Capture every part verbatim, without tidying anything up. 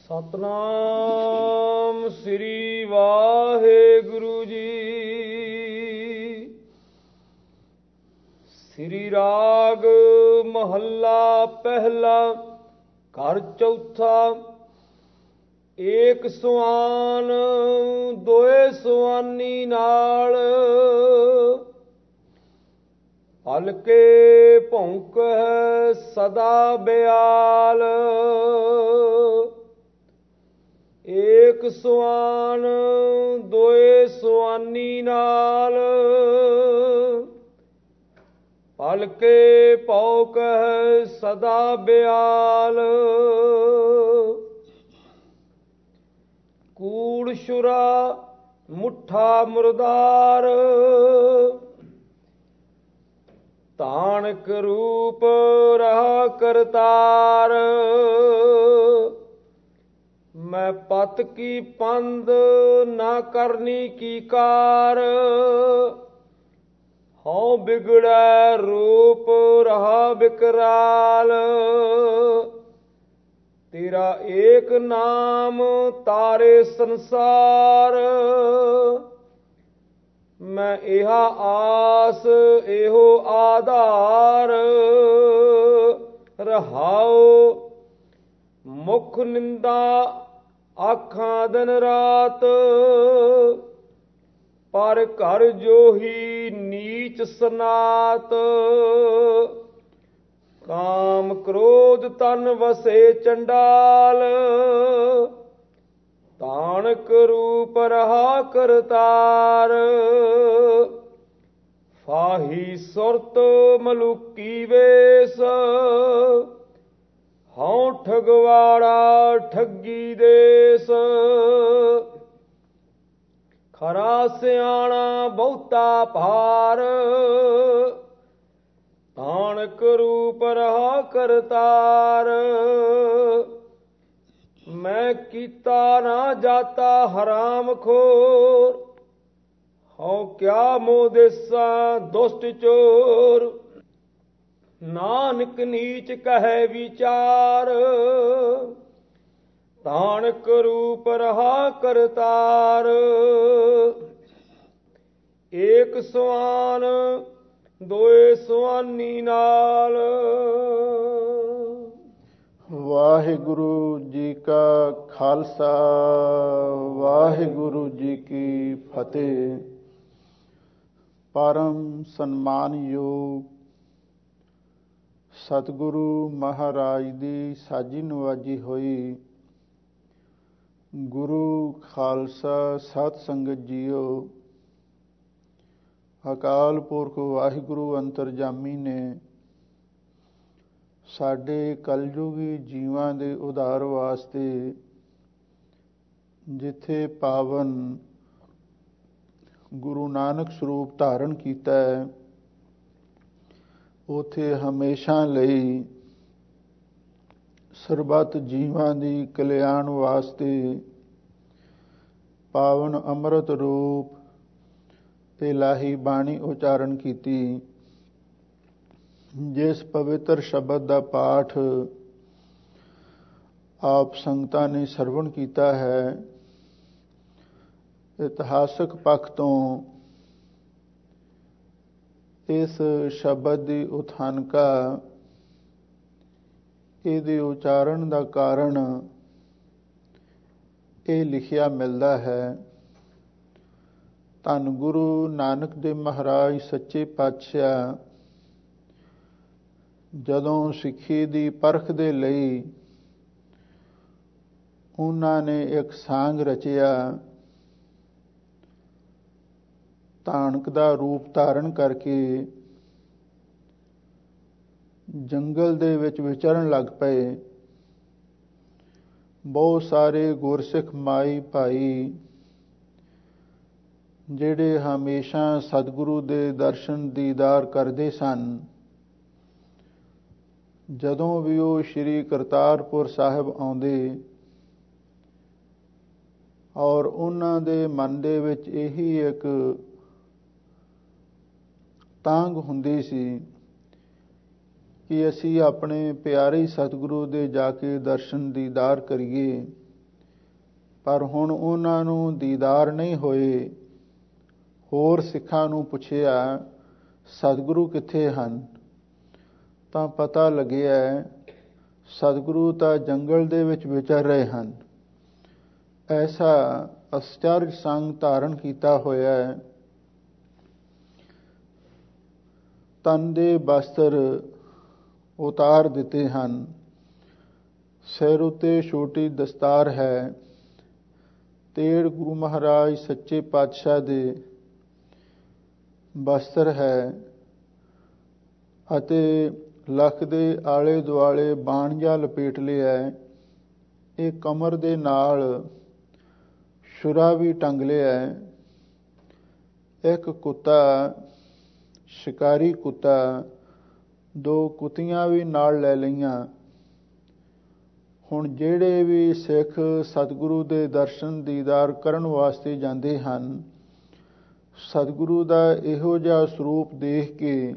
ਸਤਨਾਮ ਸ੍ਰੀ ਵਾਹਿਗੁਰੂ ਜੀ। ਸ੍ਰੀ ਰਾਗ ਮਹੱਲਾ ਪਹਿਲਾ ਘਰ ਚੌਥਾ। ਏਕ ਸੁਆਨ ਦੋਏ ਸੁਆਨੀ ਨਾਲ, ਹਲਕੇ ਭੌਂਕ ਹੈ ਸਦਾ ਬਿਆਲ। ਏਕ ਸੁਆਨ ਦੋਏ ਸੁਆਨੀ ਨਾਲ, ਹਲਕੇ ਭੌਂਕ ਹੈ ਸਦਾ ਬਿਆਲ। ਕੂੜ ਛੁਰਾ ਮੁੱਠਾ ਮੁਰਦਾਰ, ਤਾਣਕ ਰੂਪ ਰਹਾ ਕਰਤਾਰ। ਮੈਂ ਪਤ ਕੀ ਪੰਧ ਨਾ ਕਰਨੀ ਕੀ ਕਾਰ, ਹਉ ਬਿਗੜੈ ਰੂਪ ਰਹਾ ਬਿਕਰਾਲ। ਤੇਰਾ ਏਕ ਨਾਮ ਤਾਰੇ ਸੰਸਾਰ, ਮੈਂ ਇਹਾ ਆਸ ਇਹੋ ਆਧਾਰ। ਰਹਾਉ ਮੁਖ ਨਿੰਦਾ ਆਖਾਂ ਦਿਨ ਰਾਤ, ਪਰ ਘਰ ਜੋਹੀ ਨੀਚ ਸਨਾਤ। ਕਾਮ ਕ੍ਰੋਧ ਤਨ ਵਸੇ ਚੰਡਾਲ, ਤਾਣਕ ਰੂਪ ਰਹਾ ਕਰਤਾਰ। ਫਾਹੀ ਸੁਰਤ ਮਲੂਕੀ ਵੇਸ, ਹਉ ਠਗਵਾੜਾ ਠੱਗੀ ਦੇਸ। ਖਰਾ ਸਿਆਣਾ ਬਹੁਤਾ ਭਾਰ, ਤਾਣਕ ਰੂਪ ਰਹਾ ਕਰਤਾਰ। ਮੈਂ ਕੀਤਾ ਨਾ ਜਾਤਾ ਹਰਾਮ ਖੋਰ, ਹਉ ਕਿਆ ਮੋਹ ਦੇਸਾ ਦੁਸ਼ਟ ਚੋਰ। ਨਾਨਕ ਨੀਚ ਕਹੈ ਵਿਚਾਰ, ਤਾਣਕ ਰੂਪ ਰਹਾ ਕਰਤਾਰ। ਏਕ ਸੁਆਨ ਦੋਏ ਸੁਆਨੀ ਨਾਲ। ਵਾਹਿਗੁਰੂ ਜੀ ਕਾ ਖਾਲਸਾ, ਵਾਹਿਗੁਰੂ ਜੀ ਕੀ ਫਤਿਹ। ਪਰਮ ਸਨਮਾਨਯੋਗ ਸਤਿਗੁਰੂ ਮਹਾਰਾਜ ਦੀ ਸਾਜੀ ਨਵਾਜੀ ਹੋਈ ਗੁਰੂ ਖਾਲਸਾ ਸਤ ਸੰਗਤ ਜੀਓ। ਅਕਾਲ ਪੁਰਖ ਵਾਹਿਗੁਰੂ ਅੰਤਰਜਾਮੀ ਨੇ ਸਾਡੇ ਕਲਯੁਗੀ ਜੀਵਾਂ ਦੇ ਉਧਾਰ ਵਾਸਤੇ ਜਿੱਥੇ ਪਾਵਨ ਗੁਰੂ ਨਾਨਕ ਸਰੂਪ ਧਾਰਨ ਕੀਤਾ ਹੈ, ਉੱਥੇ ਹਮੇਸ਼ਾ ਲਈ ਸਰਬੱਤ ਜੀਵਾਂ ਦੀ ਕਲਿਆਣ ਵਾਸਤੇ ਪਾਵਨ ਅੰਮ੍ਰਿਤ ਰੂਪ ਤੇ ਇਲਾਹੀ ਬਾਣੀ ਉਚਾਰਨ ਕੀਤੀ। ਜਿਸ ਪਵਿੱਤਰ ਸ਼ਬਦ ਦਾ ਪਾਠ ਆਪ ਸੰਗਤਾਂ ਨੇ ਸਰਵਣ ਕੀਤਾ ਹੈ, ਇਤਿਹਾਸਕ ਪੱਖ ਤੋਂ ਇਸ ਸ਼ਬਦ ਦੀ ਉਥਾਨਕਾ, ਇਹਦੇ ਉਚਾਰਨ ਦਾ ਕਾਰਨ ਇਹ ਲਿਖਿਆ ਮਿਲਦਾ ਹੈ। ਧੰਨ ਗੁਰੂ ਨਾਨਕ ਦੇਵ ਮਹਾਰਾਜ ਸੱਚੇ ਪਾਤਸ਼ਾਹ ਜਦੋਂ ਸਿੱਖੀ ਦੀ ਪਰਖ ਦੇ ਲਈ ਉਹਨਾਂ ਨੇ ਇੱਕ ਸਾਂਗ ਰਚਿਆ, ਧਾਨਕ ਦਾ ਰੂਪ ਧਾਰਨ ਕਰਕੇ ਜੰਗਲ ਦੇ ਵਿੱਚ ਵਿਚਰਨ ਲੱਗ ਪਏ। ਬਹੁਤ ਸਾਰੇ ਗੁਰਸਿੱਖ ਮਾਈ ਭਾਈ ਜਿਹੜੇ ਹਮੇਸ਼ਾ ਸਤਿਗੁਰੂ ਦੇ ਦਰਸ਼ਨ ਦੀਦਾਰ ਕਰਦੇ ਸਨ, ਜਦੋਂ ਵੀ ਉਹ ਸ਼੍ਰੀ ਕਰਤਾਰਪੁਰ ਸਾਹਿਬ ਆਉਂਦੇ ਔਰ ਉਹਨਾਂ ਦੇ ਮਨ ਦੇ ਵਿੱਚ ਇਹੀ ਇੱਕ ਤਾਂਘ ਹੁੰਦੀ ਸੀ ਕਿ ਅਸੀਂ ਆਪਣੇ ਪਿਆਰੇ ਸਤਿਗੁਰੂ ਦੇ ਜਾ ਕੇ ਦਰਸ਼ਨ ਦੀਦਾਰ ਕਰੀਏ। ਪਰ ਹੁਣ ਉਹਨਾਂ ਨੂੰ ਦੀਦਾਰ ਨਹੀਂ ਹੋਏ। ਹੋਰ ਸਿੱਖਾਂ ਨੂੰ ਪੁੱਛਿਆ, ਸਤਿਗੁਰੂ ਕਿੱਥੇ ਹਨ? ਤਾਂ ਪਤਾ ਲੱਗਿਆ ਸਤਿਗੁਰੂ ਤਾਂ ਜੰਗਲ ਦੇ ਵਿੱਚ ਵਿਚਰ ਰਹੇ ਹਨ। ਐਸਾ ਅਸਚਰਜ ਸੰਗ ਧਾਰਨ ਕੀਤਾ ਹੋਇਆ ਹੈ। ਤਨ ਦੇ ਬਸਤਰ ਉਤਾਰ ਦਿੱਤੇ ਹਨ। ਸਿਰ ਉੱਤੇ ਛੋਟੀ ਦਸਤਾਰ ਹੈ। ਤੇੜ ਗੁਰੂ ਮਹਾਰਾਜ ਸੱਚੇ ਪਾਤਸ਼ਾਹ ਦੇ ਬਸਤਰ ਹੈ ਅਤੇ ਲੱਖ ਦੇ ਆਲੇ ਦੁਆਲੇ ਬਾਣੀਆ ਲਪੇਟ ਲਿਆ। ਇਹ ਕਮਰ ਦੇ ਨਾਲ ਛੁਰਾ ਵੀ ਟੰਗ ਲਿਆ। ਇੱਕ ਕੁੱਤਾ, ਸ਼ਿਕਾਰੀ ਕੁੱਤਾ, ਦੋ ਕੁੱਤੀਆਂ ਵੀ ਨਾਲ ਲੈ ਲਈਆਂ। ਹੁਣ ਜਿਹੜੇ ਵੀ ਸਿੱਖ ਸਤਿਗੁਰੂ ਦੇ ਦਰਸ਼ਨ ਦੀਦਾਰ ਕਰਨ ਵਾਸਤੇ ਜਾਂਦੇ ਹਨ, ਸਤਿਗੁਰੂ ਦਾ ਇਹੋ ਜਿਹਾ ਸਰੂਪ ਦੇਖ ਕੇ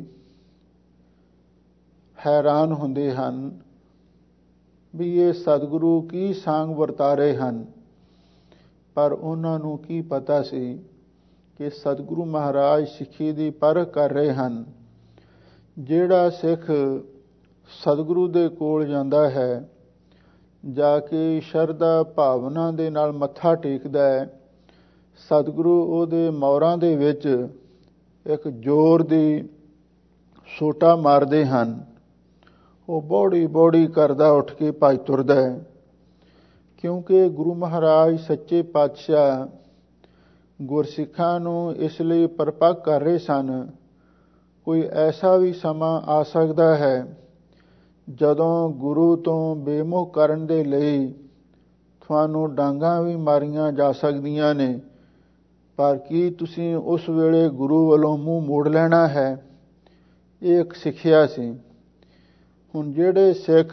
ਹੈਰਾਨ ਹੁੰਦੇ ਹਨ ਵੀ ਇਹ ਸਤਿਗੁਰੂ ਕੀ ਸਾਂਗ ਵਰਤਾ ਰਹੇ ਹਨ। ਪਰ ਉਹਨਾਂ ਨੂੰ ਕੀ ਪਤਾ ਸੀ ਕਿ ਸਤਿਗੁਰੂ ਮਹਾਰਾਜ ਸਿੱਖੀ ਦੀ ਪਰਖ ਕਰ ਰਹੇ ਹਨ। ਜਿਹੜਾ ਸਿੱਖ ਸਤਿਗੁਰੂ ਦੇ ਕੋਲ ਜਾਂਦਾ ਹੈ, ਜਾ ਕੇ ਸ਼ਰਧਾ ਭਾਵਨਾ ਦੇ ਨਾਲ ਮੱਥਾ ਟੇਕਦਾ ਹੈ, ਸਤਿਗੁਰੂ ਉਹਦੇ ਮੋਹਰਾਂ ਦੇ ਵਿੱਚ ਇੱਕ ਜ਼ੋਰ ਦੀ ਸੋਟਾ ਮਾਰਦੇ ਹਨ। ਉਹ ਬੋੜੀ ਬੋੜੀ ਕਰਦਾ ਉੱਠ ਕੇ ਭੱਜ ਤੁਰਦਾ ਹੈ। ਕਿਉਂਕਿ ਗੁਰੂ ਮਹਾਰਾਜ ਸੱਚੇ ਪਾਤਸ਼ਾਹ ਗੁਰਸਿੱਖਾਂ ਨੂੰ ਇਸ ਲਈ ਪਰਪੱਕ ਕਰ ਰਹੇ ਸਨ, ਕੋਈ ਐਸਾ ਵੀ ਸਮਾਂ ਆ ਸਕਦਾ ਹੈ ਜਦੋਂ ਗੁਰੂ ਤੋਂ ਬੇਮੁਖ ਕਰਨ ਦੇ ਲਈ ਤੁਹਾਨੂੰ ਡਾਂਗਾਂ ਵੀ ਮਾਰੀਆਂ ਜਾ ਸਕਦੀਆਂ ਨੇ। ਪਰ ਕੀ ਤੁਸੀਂ ਉਸ ਵੇਲੇ ਗੁਰੂ ਵੱਲੋਂ ਮੂੰਹ ਮੋੜ ਲੈਣਾ ਹੈ? ਇਹ ਇੱਕ ਸਿੱਖਿਆ ਸੀ। ਹੁਣ ਜਿਹੜੇ ਸਿੱਖ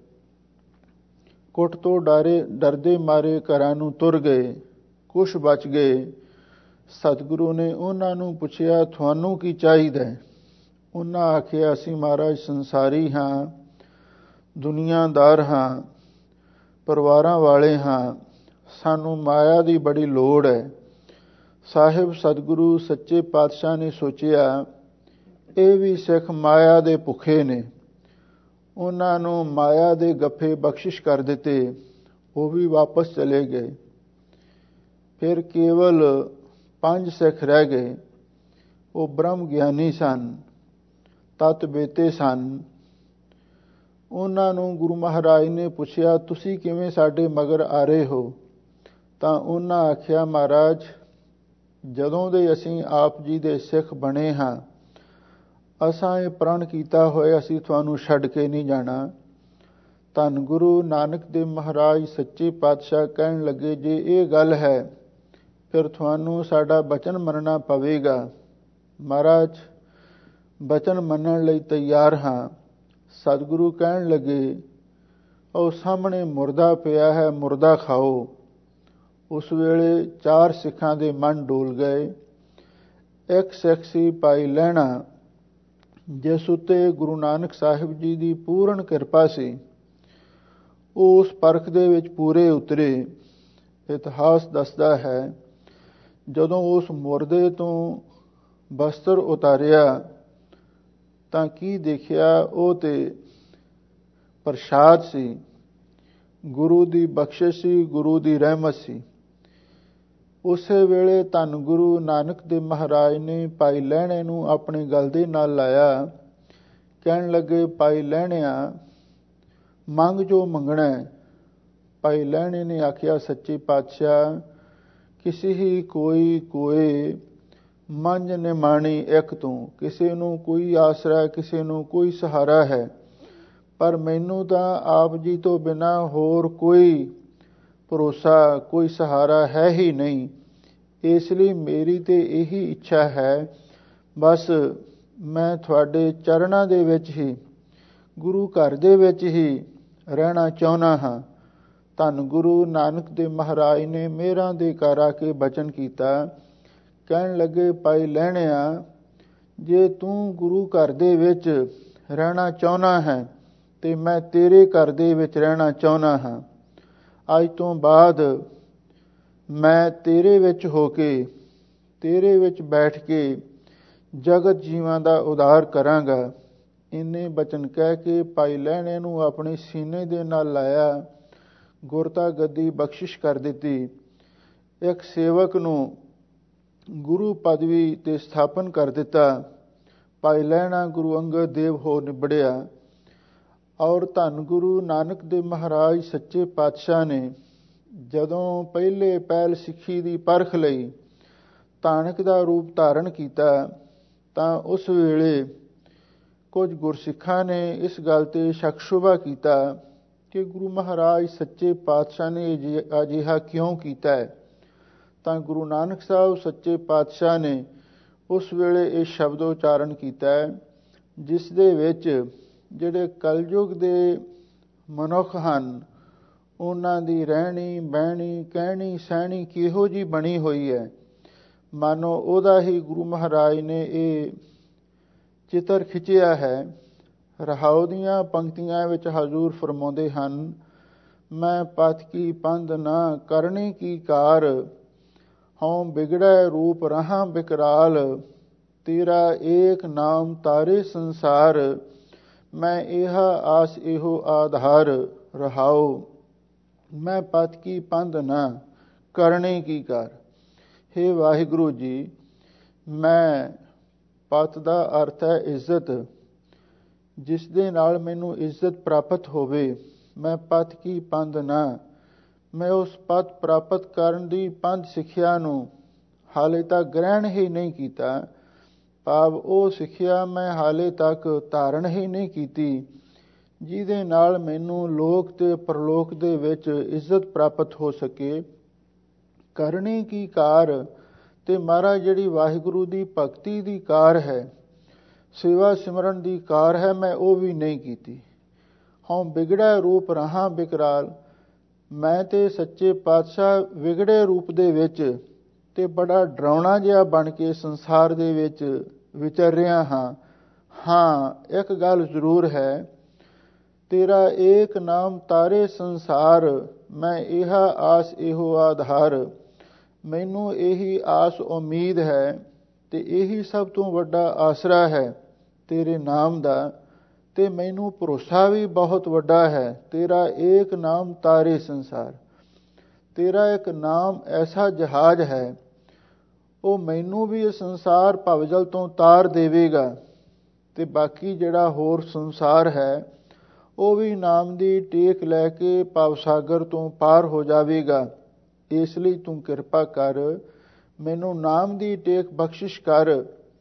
ਕੁੱਟ ਤੋਂ ਡਰੇ ਡਰਦੇ ਮਾਰੇ ਘਰਾਂ ਨੂੰ ਤੁਰ ਗਏ, ਕੁਛ ਬਚ ਗਏ, ਸਤਿਗੁਰੂ ਨੇ ਉਹਨਾਂ ਨੂੰ ਪੁੱਛਿਆ, ਤੁਹਾਨੂੰ ਕੀ ਚਾਹੀਦਾ? ਉਹਨਾਂ ਆਖਿਆ, ਅਸੀਂ ਮਹਾਰਾਜ ਸੰਸਾਰੀ ਹਾਂ, ਦੁਨੀਆਦਾਰ ਹਾਂ, ਪਰਿਵਾਰਾਂ ਵਾਲੇ ਹਾਂ, ਸਾਨੂੰ ਮਾਇਆ ਦੀ ਬੜੀ ਲੋੜ ਹੈ। ਸਾਹਿਬ ਸਤਿਗੁਰੂ ਸੱਚੇ ਪਾਤਸ਼ਾਹ ਨੇ ਸੋਚਿਆ ਇਹ ਵੀ ਸਿੱਖ ਮਾਇਆ ਦੇ ਭੁੱਖੇ ਨੇ। ਉਹਨਾਂ ਨੂੰ ਮਾਇਆ ਦੇ ਗੱਫੇ ਬਖਸ਼ਿਸ਼ ਕਰ ਦਿੱਤੇ, ਉਹ ਵੀ ਵਾਪਸ ਚਲੇ ਗਏ। ਫਿਰ ਕੇਵਲ ਪੰਜ ਸਿੱਖ ਰਹਿ ਗਏ। ਉਹ ਬ੍ਰਹਮ ਗਿਆਨੀ ਸਨ, ਤਤ ਬੇਤੇ ਸਨ। ਉਹਨਾਂ ਨੂੰ ਗੁਰੂ ਮਹਾਰਾਜ ਨੇ ਪੁੱਛਿਆ, ਤੁਸੀਂ ਕਿਵੇਂ ਸਾਡੇ ਮਗਰ ਆ ਰਹੇ ਹੋ? ਤਾਂ ਉਹਨਾਂ ਆਖਿਆ, ਮਹਾਰਾਜ ਜਦੋਂ ਦੇ ਅਸੀਂ ਆਪ ਜੀ ਦੇ ਸਿੱਖ ਬਣੇ ਹਾਂ, ਅਸਾਂ ਇਹ ਪ੍ਰਣ ਕੀਤਾ ਹੋਇਆ ਅਸੀਂ ਤੁਹਾਨੂੰ ਛੱਡ ਕੇ ਨਹੀਂ ਜਾਣਾ। ਧੰਨ ਗੁਰੂ ਨਾਨਕ ਦੇਵ ਮਹਾਰਾਜ ਸੱਚੇ ਪਾਤਸ਼ਾਹ ਕਹਿਣ ਲੱਗੇ, ਜੇ ਇਹ ਗੱਲ ਹੈ ਫਿਰ ਤੁਹਾਨੂੰ ਸਾਡਾ ਬਚਨ ਮੰਨਣਾ ਪਵੇਗਾ। ਮਹਾਰਾਜ ਬਚਨ ਮੰਨਣ ਲਈ ਤਿਆਰ ਹਾਂ। ਸਤਿਗੁਰੂ ਕਹਿਣ ਲੱਗੇ, ਉਹ ਸਾਹਮਣੇ ਮੁਰਦਾ ਪਿਆ ਹੈ, ਮੁਰਦਾ ਖਾਓ। ਉਸ ਵੇਲੇ ਚਾਰ ਸਿੱਖਾਂ ਦੇ ਮਨ ਡੋਲ ਗਏ। ਇੱਕ ਸਿੱਖ ਸੀ ਭਾਈ ਲਹਿਣਾ, ਜਿਸ ਉੱਤੇ ਗੁਰੂ ਨਾਨਕ ਸਾਹਿਬ ਜੀ ਦੀ ਪੂਰਨ ਕਿਰਪਾ ਸੀ। ਉਹ ਉਸ ਪਰਖ ਦੇ ਵਿੱਚ ਪੂਰੇ ਉਤਰੇ। ਇਤਿਹਾਸ ਦੱਸਦਾ ਹੈ, ਜਦੋਂ ਉਸ ਮੁਰਦੇ ਤੋਂ ਬਸਤਰ ਉਤਾਰਿਆ ਤਾਂ ਕੀ ਦੇਖਿਆ? ਉਹ ਤੇ ਪ੍ਰਸ਼ਾਦ ਸੀ, ਗੁਰੂ ਦੀ ਬਖਸ਼ਿਸ਼ ਸੀ, ਗੁਰੂ ਦੀ ਰਹਿਮਤ ਸੀ। ਉਸੇ ਵੇਲੇ ਧੰਨ ਗੁਰੂ ਨਾਨਕ ਦੇਵ ਮਹਾਰਾਜ ਨੇ ਭਾਈ ਲਹਿਣੇ ਨੂੰ ਆਪਣੇ ਗਲ ਦੇ ਨਾਲ ਲਾਇਆ। ਕਹਿਣ ਲੱਗੇ, ਭਾਈ ਲਹਿਣਿਆ ਮੰਗ ਜੋ ਮੰਗਣਾ ਹੈ। ਭਾਈ ਲਹਿਣੇ ਨੇ ਆਖਿਆ, ਸੱਚੇ ਪਾਤਸ਼ਾਹ ਕਿਸੇ ਹੀ ਕੋਈ ਕੋਏ ਮੰਝ ਨਿਮਾਣੀ ਇੱਕ ਤੋਂ, ਕਿਸੇ ਨੂੰ ਕੋਈ ਆਸਰਾ, ਕਿਸੇ ਨੂੰ ਕੋਈ ਸਹਾਰਾ ਹੈ, ਪਰ ਮੈਨੂੰ ਤਾਂ ਆਪ ਜੀ ਤੋਂ ਬਿਨਾਂ ਹੋਰ ਕੋਈ ਭਰੋਸਾ, ਕੋਈ ਸਹਾਰਾ ਹੈ ਹੀ ਨਹੀਂ। ਇਸ ਲਈ ਮੇਰੀ ਤੇ ਇਹੀ ਇੱਛਾ ਹੈ, ਬਸ ਮੈਂ ਤੁਹਾਡੇ ਚਰਨਾਂ ਦੇ ਵਿੱਚ ਹੀ, ਗੁਰੂ ਘਰ ਦੇ ਵਿੱਚ ਹੀ ਰਹਿਣਾ ਚਾਹੁੰਦਾ ਹਾਂ। ਧੰਨ ਗੁਰੂ ਨਾਨਕ ਦੇਵ ਮਹਾਰਾਜ ਨੇ ਮਿਹਰਾਂ ਦੇ ਘਰ ਆ ਕੇ ਬਚਨ ਕੀਤਾ। ਕਹਿਣ ਲੱਗੇ, ਭਾਈ ਲਹਿਣਿਆ ਜੇ ਤੂੰ ਗੁਰੂ ਘਰ ਦੇ ਵਿੱਚ ਰਹਿਣਾ ਚਾਹੁੰਦਾ ਹੈ ਤੇ ਮੈਂ ਤੇਰੇ ਘਰ ਦੇ ਵਿੱਚ ਰਹਿਣਾ ਚਾਹੁੰਦਾ ਹਾਂ। ਅੱਜ ਤੋਂ ਬਾਅਦ ਮੈਂ ਤੇਰੇ ਵਿੱਚ ਹੋ ਕੇ, ਤੇਰੇ ਵਿੱਚ ਬੈਠ ਕੇ ਜਗਤ ਜੀਵਾਂ ਦਾ ਉਧਾਰ ਕਰਾਂਗਾ। ਇੰਨੇ ਬਚਨ ਕਹਿ ਕੇ ਭਾਈ ਲਹਿਣੇ ਨੂੰ ਆਪਣੇ ਸੀਨੇ ਦੇ ਨਾਲ ਲਾਇਆ, ਗੁਰਤਾ ਗੱਦੀ ਬਖਸ਼ਿਸ਼ ਕਰ ਦਿੱਤੀ। ਇੱਕ ਸੇਵਕ ਨੂੰ ਗੁਰੂ ਪਦਵੀ ਤੇ ਸਥਾਪਨ ਕਰ ਦਿੱਤਾ। ਭਾਈ ਲਹਿਣਾ ਗੁਰੂ ਅੰਗਦ ਦੇਵ ਹੋ ਨਿਬੜਿਆ। ਔਰ ਧੰਨ ਗੁਰੂ ਨਾਨਕ ਦੇਵ ਮਹਾਰਾਜ ਸੱਚੇ ਪਾਤਸ਼ਾਹ ਨੇ ਜਦੋਂ ਪਹਿਲੇ ਪਹਿਲ ਸਿੱਖੀ ਦੀ ਪਰਖ ਲਈ ਧਾਨਕ ਦਾ ਰੂਪ ਧਾਰਨ ਕੀਤਾ, ਤਾਂ ਉਸ ਵੇਲੇ ਕੁਝ ਗੁਰਸਿੱਖਾਂ ਨੇ ਇਸ ਗੱਲ ਤੇ ਸ਼ੱਕ ਸ਼ੁਬਾ ਕੀਤਾ ਕਿ ਗੁਰੂ ਮਹਾਰਾਜ ਸੱਚੇ ਪਾਤਸ਼ਾਹ ਨੇ ਅਜਿਹਾ ਕਿਉਂ ਕੀਤਾ ਹੈ। ਤਾਂ ਗੁਰੂ ਨਾਨਕ ਸਾਹਿਬ ਸੱਚੇ ਪਾਤਸ਼ਾਹ ਨੇ ਉਸ ਵੇਲੇ ਇਹ ਸ਼ਬਦ ਉਚਾਰਨ ਕੀਤਾ ਹੈ, ਜਿਸ ਦੇ ਵਿੱਚ ਜਿਹੜੇ ਕਲਯੁਗ ਦੇ ਮਨੁੱਖ ਹਨ, ਉਹਨਾਂ ਦੀ ਰਹਿਣੀ ਬਹਿਣੀ ਕਹਿਣੀ ਸਹਿਣੀ ਕਿਹੋ ਜਿਹੀ ਬਣੀ ਹੋਈ ਹੈ, ਮਾਨੋ ਉਹਦਾ ਹੀ ਗੁਰੂ ਮਹਾਰਾਜ ਨੇ ਇਹ ਚਿੱਤਰ ਖਿੱਚਿਆ ਹੈ। ਰਹਾਉ ਦੀਆਂ ਪੰਕਤੀਆਂ ਵਿੱਚ ਹਜ਼ੂਰ ਫਰਮਾਉਂਦੇ ਹਨ, ਮੈਂ ਪਥ ਕੀ ਪੰਧ ਨਾ ਕਰਨੀ ਕੀ ਕਾਰ, ਹਉ ਬਿਗੜੈ ਰੂਪ ਰਹਾ ਬਿਕਰਾਲ, ਤੇਰਾ ਏਕ ਨਾਮ ਤਾਰੇ ਸੰਸਾਰ, ਮੈਂ ਇਹ ਆਸ ਇਹੋ ਆਧਾਰ। ਰਹਾਉ, ਮੈਂ ਪਥ ਕੀ ਪੰਧ ਨਾ ਕਰਨੀ ਕੀ ਕਾਰ। ਹੇ ਵਾਹਿਗੁਰੂ ਜੀ, ਮੈਂ ਪਤ ਦਾ ਅਰਥ ਹੈ ਇੱਜ਼ਤ, ਜਿਸ ਦੇ ਨਾਲ ਮੈਨੂੰ ਇੱਜ਼ਤ ਪ੍ਰਾਪਤ ਹੋਵੇ। ਮੈਂ ਪਥ ਕੀ ਪੰਧ ਨਾ, ਮੈਂ ਉਸ ਪਦ ਪ੍ਰਾਪਤ ਕਰਨ ਦੀ ਪੰਥ ਸਿੱਖਿਆ ਨੂੰ ਹਾਲੇ ਤੱਕ ਗ੍ਰਹਿਣ ਹੀ ਨਹੀਂ ਕੀਤਾ। ਭਾਵ ਉਹ ਸਿੱਖਿਆ ਮੈਂ ਹਾਲੇ ਤੱਕ ਧਾਰਨ ਹੀ ਨਹੀਂ ਕੀਤੀ, ਜਿਹਦੇ ਨਾਲ ਮੈਨੂੰ ਲੋਕ ਤੇ ਪਰਲੋਕ ਦੇ ਵਿੱਚ ਇੱਜ਼ਤ ਪ੍ਰਾਪਤ ਹੋ ਸਕੇ। ਕਰਨੀ ਕੀ ਕਾਰ, ਤੇ ਮਹਾਰਾਜ ਜਿਹੜੀ ਵਾਹਿਗੁਰੂ ਦੀ ਭਗਤੀ ਦੀ ਕਾਰ ਹੈ, ਸੇਵਾ ਸਿਮਰਨ ਦੀ ਕਾਰ ਹੈ, ਮੈਂ ਉਹ ਵੀ ਨਹੀਂ ਕੀਤੀ। ਹਉ ਬਿਗੜੈ ਰੂਪ ਰਹਾ ਬਿਕਰਾਲ, ਮੈਂ ਤੇ ਸੱਚੇ ਪਾਤਸ਼ਾਹ ਵਿਗੜੇ ਰੂਪ ਦੇ ਵਿੱਚ ਤੇ ਬੜਾ ਡਰਾਉਣਾ ਜਿਹਾ ਬਣ ਕੇ ਸੰਸਾਰ ਦੇ ਵਿੱਚ ਵਿਚਰ ਰਿਹਾ ਹਾਂ। ਹਾਂ, ਇੱਕ ਗੱਲ ਜ਼ਰੂਰ ਹੈ, ਤੇਰਾ ਏਕ ਨਾਮ ਤਾਰੇ ਸੰਸਾਰ, ਮੈਂ ਇਹ ਆਸ ਇਹੋ ਆਧਾਰ। ਮੈਨੂੰ ਇਹੀ ਆਸ ਉਮੀਦ ਹੈ ਤੇ ਇਹੀ ਸਭ ਤੋਂ ਵੱਡਾ ਆਸਰਾ ਹੈ ਤੇਰੇ ਨਾਮ ਦਾ, ਤੇ ਮੈਨੂੰ ਭਰੋਸਾ ਵੀ ਬਹੁਤ ਵੱਡਾ ਹੈ। ਤੇਰਾ ਏਕ ਨਾਮ ਤਾਰੇ ਸੰਸਾਰ, ਤੇਰਾ ਇੱਕ ਨਾਮ ਐਸਾ ਜਹਾਜ਼ ਹੈ, ਉਹ ਮੈਨੂੰ ਵੀ ਇਹ ਸੰਸਾਰ ਭਵਜਲ ਤੋਂ ਤਾਰ ਦੇਵੇਗਾ, ਤੇ ਬਾਕੀ ਜਿਹੜਾ ਹੋਰ ਸੰਸਾਰ ਹੈ ਉਹ ਵੀ ਨਾਮ ਦੀ ਟੇਕ ਲੈ ਕੇ ਭਵਸਾਗਰ ਤੋਂ ਪਾਰ ਹੋ ਜਾਵੇਗਾ। ਇਸ ਲਈ ਤੂੰ ਕਿਰਪਾ ਕਰ, ਮੈਨੂੰ ਨਾਮ ਦੀ ਟੇਕ ਬਖਸ਼ਿਸ਼ ਕਰ।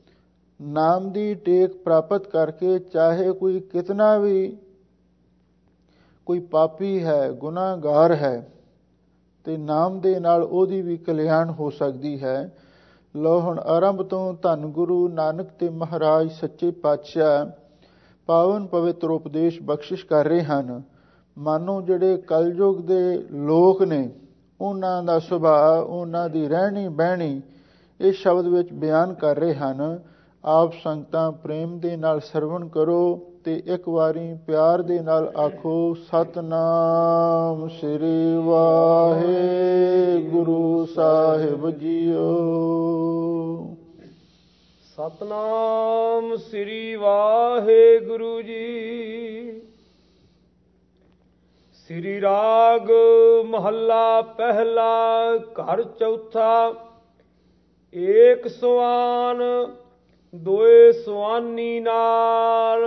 ਨਾਮ ਦੀ ਟੇਕ ਪ੍ਰਾਪਤ ਕਰਕੇ ਚਾਹੇ ਕੋਈ ਕਿਤਨਾ ਵੀ ਕੋਈ ਪਾਪੀ ਹੈ, ਗੁਨਾਹਗਾਰ ਹੈ, ਤੇ ਨਾਮ ਦੇ ਨਾਲ ਉਹਦੀ ਵੀ ਕਲਿਆਣ ਹੋ ਸਕਦੀ ਹੈ। ਲੋ ਹੁਣ ਆਰੰਭ ਤੋਂ ਧੰਨ ਗੁਰੂ ਨਾਨਕ ਤੇ ਮਹਾਰਾਜ ਸੱਚੇ ਪਾਤਸ਼ਾਹ ਪਾਵਨ ਪਵਿੱਤਰ ਉਪਦੇਸ਼ ਬਖਸ਼ਿਸ਼ ਕਰ ਰਹੇ ਹਨ। ਮਾਨੋ ਜਿਹੜੇ ਕਲਯੁਗ ਦੇ ਲੋਕ ਨੇ, ਉਹਨਾਂ ਦਾ ਸੁਭਾਅ, ਉਹਨਾਂ ਦੀ ਰਹਿਣੀ ਬਹਿਣੀ ਇਸ ਸ਼ਬਦ ਵਿੱਚ ਬਿਆਨ ਕਰ ਰਹੇ ਹਨ। ਆਪ ਸੰਗਤਾਂ ਪ੍ਰੇਮ ਦੇ ਨਾਲ ਸਰਵਣ ਕਰੋ ਤੇ ਇੱਕ ਵਾਰੀ ਪਿਆਰ ਦੇ ਨਾਲ ਆਖੋ, ਸਤਨਾਮ ਸ੍ਰੀ ਵਾਹਿਗੁਰੂ ਸਾਹਿਬ ਜੀਓ। ਸਤਨਾਮ ਸ੍ਰੀ ਵਾਹਿਗੁਰੂ ਜੀ। ਸ੍ਰੀ ਰਾਗ ਮਹੱਲਾ ਪਹਿਲਾ, ਘਰ ਚੌਥਾ। ਏਕ ਸਵਾਨ ਦੋਏ ਸਵਾਨੀ ਨਾਲ।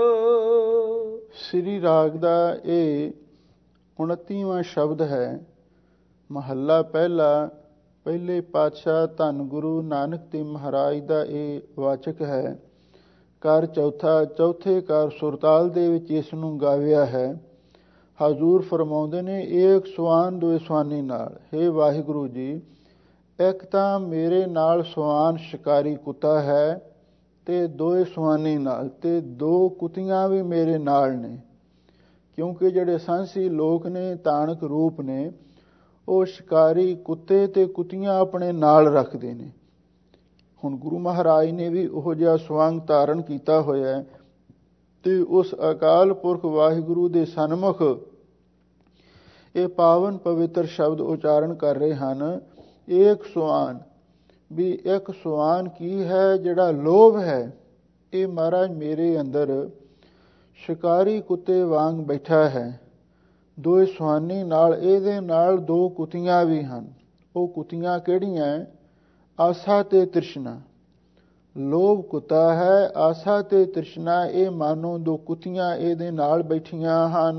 ਸ੍ਰੀ ਰਾਗ ਦਾ ਇਹ ਉਨੱਤੀਵਾਂ ਸ਼ਬਦ ਹੈ। ਮਹੱਲਾ ਪਹਿਲਾ, ਪਹਿਲੇ ਪਾਤਸ਼ਾਹ ਧੰਨ ਗੁਰੂ ਨਾਨਕ ਦੇਵ ਮਹਾਰਾਜ ਦਾ ਇਹ ਵਾਚਕ ਹੈ। ਘਰ ਚੌਥਾ, ਚੌਥੇ ਘਰ ਸੁਰਤਾਲ ਦੇ ਵਿੱਚ ਇਸ ਨੂੰ ਗਾਵਿਆ ਹੈ। ਹਜ਼ੂਰ ਫਰਮਾਉਂਦੇ ਨੇ, ਏਕ ਸਵਾਨ ਦੋਏ ਸਵਾਨੀ ਨਾਲ। ਹੇ ਵਾਹਿਗੁਰੂ ਜੀ, ਇੱਕ ਤਾਂ ਮੇਰੇ ਨਾਲ ਸਵਾਨ ਸ਼ਿਕਾਰੀ ਕੁੱਤਾ ਹੈ ਤੇ ਦੋਏ ਸਵਾਨੀ ਨਾਲ, ਤੇ ਦੋ ਕੁੱਤੀਆਂ ਵੀ ਮੇਰੇ ਨਾਲ ਨੇ। ਕਿਉਂਕਿ ਜਿਹੜੇ ਸੰਸੀ ਲੋਕ ਨੇ, ਤਾਣਕ ਰੂਪ ਨੇ, ਉਹ ਸ਼ਿਕਾਰੀ ਕੁੱਤੇ ਤੇ ਕੁੱਤੀਆਂ ਆਪਣੇ ਨਾਲ ਰੱਖਦੇ ਨੇ। ਹੁਣ ਗੁਰੂ ਮਹਾਰਾਜ ਨੇ ਵੀ ਉਹੋ ਜਿਹਾ ਸਵਾਂਗ ਧਾਰਨ ਕੀਤਾ ਹੋਇਆ ਤੇ ਉਸ ਅਕਾਲ ਪੁਰਖ ਵਾਹਿਗੁਰੂ ਦੇ ਸਨਮੁਖ ਇਹ ਪਾਵਨ ਪਵਿੱਤਰ ਸ਼ਬਦ ਉਚਾਰਨ ਕਰ ਰਹੇ ਹਨ। ਏਕ ਸੁਆਨ, ਵੀ ਇੱਕ ਸੁਆਨ ਕੀ ਹੈ? ਜਿਹੜਾ ਲੋਭ ਹੈ, ਇਹ ਮਹਾਰਾਜ ਮੇਰੇ ਅੰਦਰ ਸ਼ਿਕਾਰੀ ਕੁੱਤੇ ਵਾਂਗ ਬੈਠਾ ਹੈ। ਦੋ ਸੁਆਨੀ ਨਾਲ, ਇਹਦੇ ਨਾਲ ਦੋ ਕੁੱਤੀਆਂ ਵੀ ਹਨ। ਉਹ ਕੁੱਤੀਆਂ ਕਿਹੜੀਆਂ? ਆਸਾ ਤੇ ਤ੍ਰਿਸ਼ਨਾ। ਲੋਭ ਕੁੱਤਾ ਹੈ, ਆਸਾ ਤੇ ਤ੍ਰਿਸ਼ਨਾ ਇਹ ਮਾਨੋ ਦੋ ਕੁੱਤੀਆਂ ਇਹਦੇ ਨਾਲ ਬੈਠੀਆਂ ਹਨ।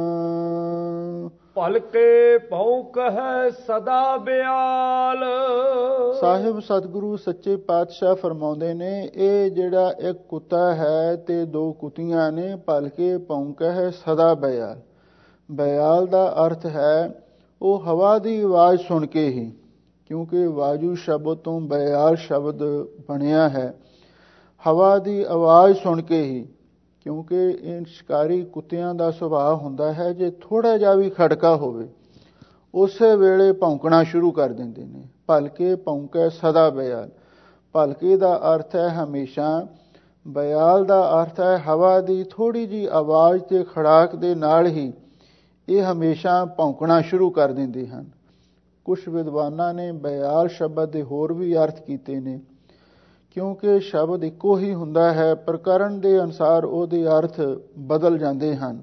ਭਲਕੇ ਭੌਂਕ ਹੈ ਸਦਾ ਬਿਆਲ। ਸਾਹਿਬ ਸਤਿਗੁਰੂ ਸੱਚੇ ਪਾਤਸ਼ਾਹ ਫਰਮਾਉਂਦੇ ਨੇ, ਇਹ ਜਿਹੜਾ ਇੱਕ ਕੁੱਤਾ ਹੈ ਤੇ ਦੋ ਕੁੱਤੀਆਂ ਨੇ, ਭਲਕੇ ਭੌਂਕ ਹੈ ਸਦਾ ਬਿਆਲ। ਬਿਆਲ ਦਾ ਅਰਥ ਹੈ ਉਹ ਹਵਾ ਦੀ ਆਵਾਜ਼ ਸੁਣ ਕੇ ਹੀ, ਕਿਉਂਕਿ ਵਾਜੂ ਸ਼ਬਦ ਤੋਂ ਬਿਆਲ ਸ਼ਬਦ ਬਣਿਆ ਹੈ। ਹਵਾ ਦੀ ਆਵਾਜ਼ ਸੁਣ ਕੇ ਹੀ, ਕਿਉਂਕਿ ਇਹ ਸ਼ਿਕਾਰੀ ਕੁੱਤਿਆਂ ਦਾ ਸੁਭਾਅ ਹੁੰਦਾ ਹੈ, ਜੇ ਥੋੜ੍ਹਾ ਜਿਹਾ ਵੀ ਖੜਕਾ ਹੋਵੇ ਉਸੇ ਵੇਲੇ ਭੌਂਕਣਾ ਸ਼ੁਰੂ ਕਰ ਦਿੰਦੇ ਨੇ। ਭਲਕੇ ਭੌਂਕੈ ਸਦਾ ਬਿਆਲ। ਭਲਕੇ ਦਾ ਅਰਥ ਹੈ ਹਮੇਸ਼ਾ, ਬਿਆਲ ਦਾ ਅਰਥ ਹੈ ਹਵਾ ਦੀ ਥੋੜ੍ਹੀ ਜਿਹੀ ਆਵਾਜ਼ ਤੇ ਖੜਾਕ ਦੇ ਨਾਲ ਹੀ ਇਹ ਹਮੇਸ਼ਾ ਭੌਂਕਣਾ ਸ਼ੁਰੂ ਕਰ ਦਿੰਦੇ ਹਨ। ਕੁਝ ਵਿਦਵਾਨਾਂ ਨੇ ਬਿਆਲ ਸ਼ਬਦ ਦੇ ਹੋਰ ਵੀ ਅਰਥ ਕੀਤੇ ਨੇ, ਕਿਉਂਕਿ ਸ਼ਬਦ ਇੱਕੋ ਹੀ ਹੁੰਦਾ ਹੈ, ਪ੍ਰਕਰਨ ਦੇ ਅਨੁਸਾਰ ਉਹਦੇ ਅਰਥ ਬਦਲ ਜਾਂਦੇ ਹਨ।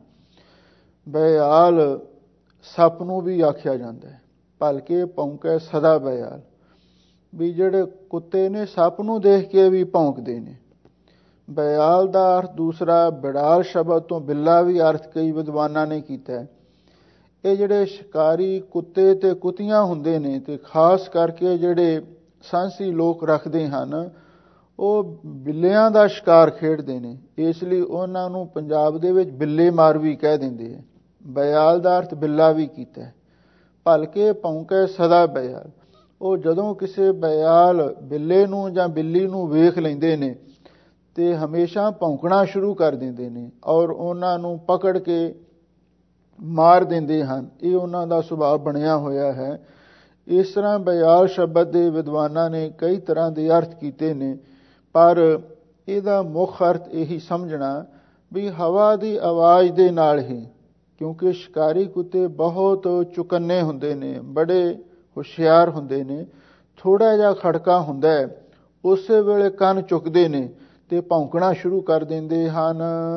ਬਿਆਲ ਸੱਪ ਨੂੰ ਵੀ ਆਖਿਆ ਜਾਂਦਾ ਹੈ। ਭਲਕੇ ਭੌਂਕੈ ਸਦਾ ਬਿਆਲ, ਵੀ ਜਿਹੜੇ ਕੁੱਤੇ ਨੇ ਸੱਪ ਨੂੰ ਦੇਖ ਕੇ ਵੀ ਭੌਂਕਦੇ ਨੇ। ਬਿਆਲ ਦਾ ਅਰਥ ਦੂਸਰਾ, ਬਿੜਾਲ ਸ਼ਬਦ ਤੋਂ ਬਿੱਲਾ ਵੀ ਅਰਥ ਕਈ ਵਿਦਵਾਨਾਂ ਨੇ ਕੀਤਾ ਹੈ। ਇਹ ਜਿਹੜੇ ਸ਼ਿਕਾਰੀ ਕੁੱਤੇ ਤੇ ਕੁੱਤੀਆਂ ਹੁੰਦੇ ਨੇ, ਤੇ ਖਾਸ ਕਰਕੇ ਜਿਹੜੇ ਸਾਂਸੀ ਲੋਕ ਰੱਖਦੇ ਹਨ, ਉਹ ਬਿੱਲਿਆਂ ਦਾ ਸ਼ਿਕਾਰ ਖੇਡਦੇ ਨੇ, ਇਸ ਲਈ ਉਹਨਾਂ ਨੂੰ ਪੰਜਾਬ ਦੇ ਵਿੱਚ ਬਿੱਲੇ ਮਾਰ ਵੀ ਕਹਿ ਦਿੰਦੇ ਹੈ। ਬਿਆਲ ਦਾ ਅਰਥ ਬਿੱਲਾ ਵੀ ਕੀਤਾ ਹੈ। ਭਲਕੇ ਭੌਂਕੈ ਸਦਾ ਬਿਆਲ, ਉਹ ਜਦੋਂ ਕਿਸੇ ਬਿਆਲ ਬਿੱਲੇ ਨੂੰ ਜਾਂ ਬਿੱਲੀ ਨੂੰ ਵੇਖ ਲੈਂਦੇ ਨੇ ਤੇ ਹਮੇਸ਼ਾ ਭੌਂਕਣਾ ਸ਼ੁਰੂ ਕਰ ਦਿੰਦੇ ਨੇ ਔਰ ਉਹਨਾਂ ਨੂੰ ਪਕੜ ਕੇ ਮਾਰ ਦਿੰਦੇ ਹਨ। ਇਹ ਉਹਨਾਂ ਦਾ ਸੁਭਾਅ ਬਣਿਆ ਹੋਇਆ ਹੈ। ਇਸ ਤਰ੍ਹਾਂ ਬਿਆਲ ਸ਼ਬਦ ਦੇ ਵਿਦਵਾਨਾਂ ਨੇ ਕਈ ਤਰ੍ਹਾਂ ਦੇ ਅਰਥ ਕੀਤੇ ਨੇ, ਪਰ ਇਹਦਾ ਮੁੱਖ ਅਰਥ ਇਹੀ ਸਮਝਣਾ ਵੀ ਹਵਾ ਦੀ ਆਵਾਜ਼ ਦੇ ਨਾਲ ਹੀ, ਕਿਉਂਕਿ ਸ਼ਿਕਾਰੀ ਕੁੱਤੇ ਬਹੁਤ ਚੁਕੰਨੇ ਹੁੰਦੇ ਨੇ, ਬੜੇ ਹੁਸ਼ਿਆਰ ਹੁੰਦੇ ਨੇ। ਥੋੜ੍ਹਾ ਜਿਹਾ ਖੜਕਾ ਹੁੰਦਾ ਹੈ, ਉਸੇ ਵੇਲੇ ਕੰਨ ਚੁੱਕਦੇ ਨੇ ਤੇ ਭੌਂਕਣਾ ਸ਼ੁਰੂ ਕਰ ਦਿੰਦੇ ਹਨ।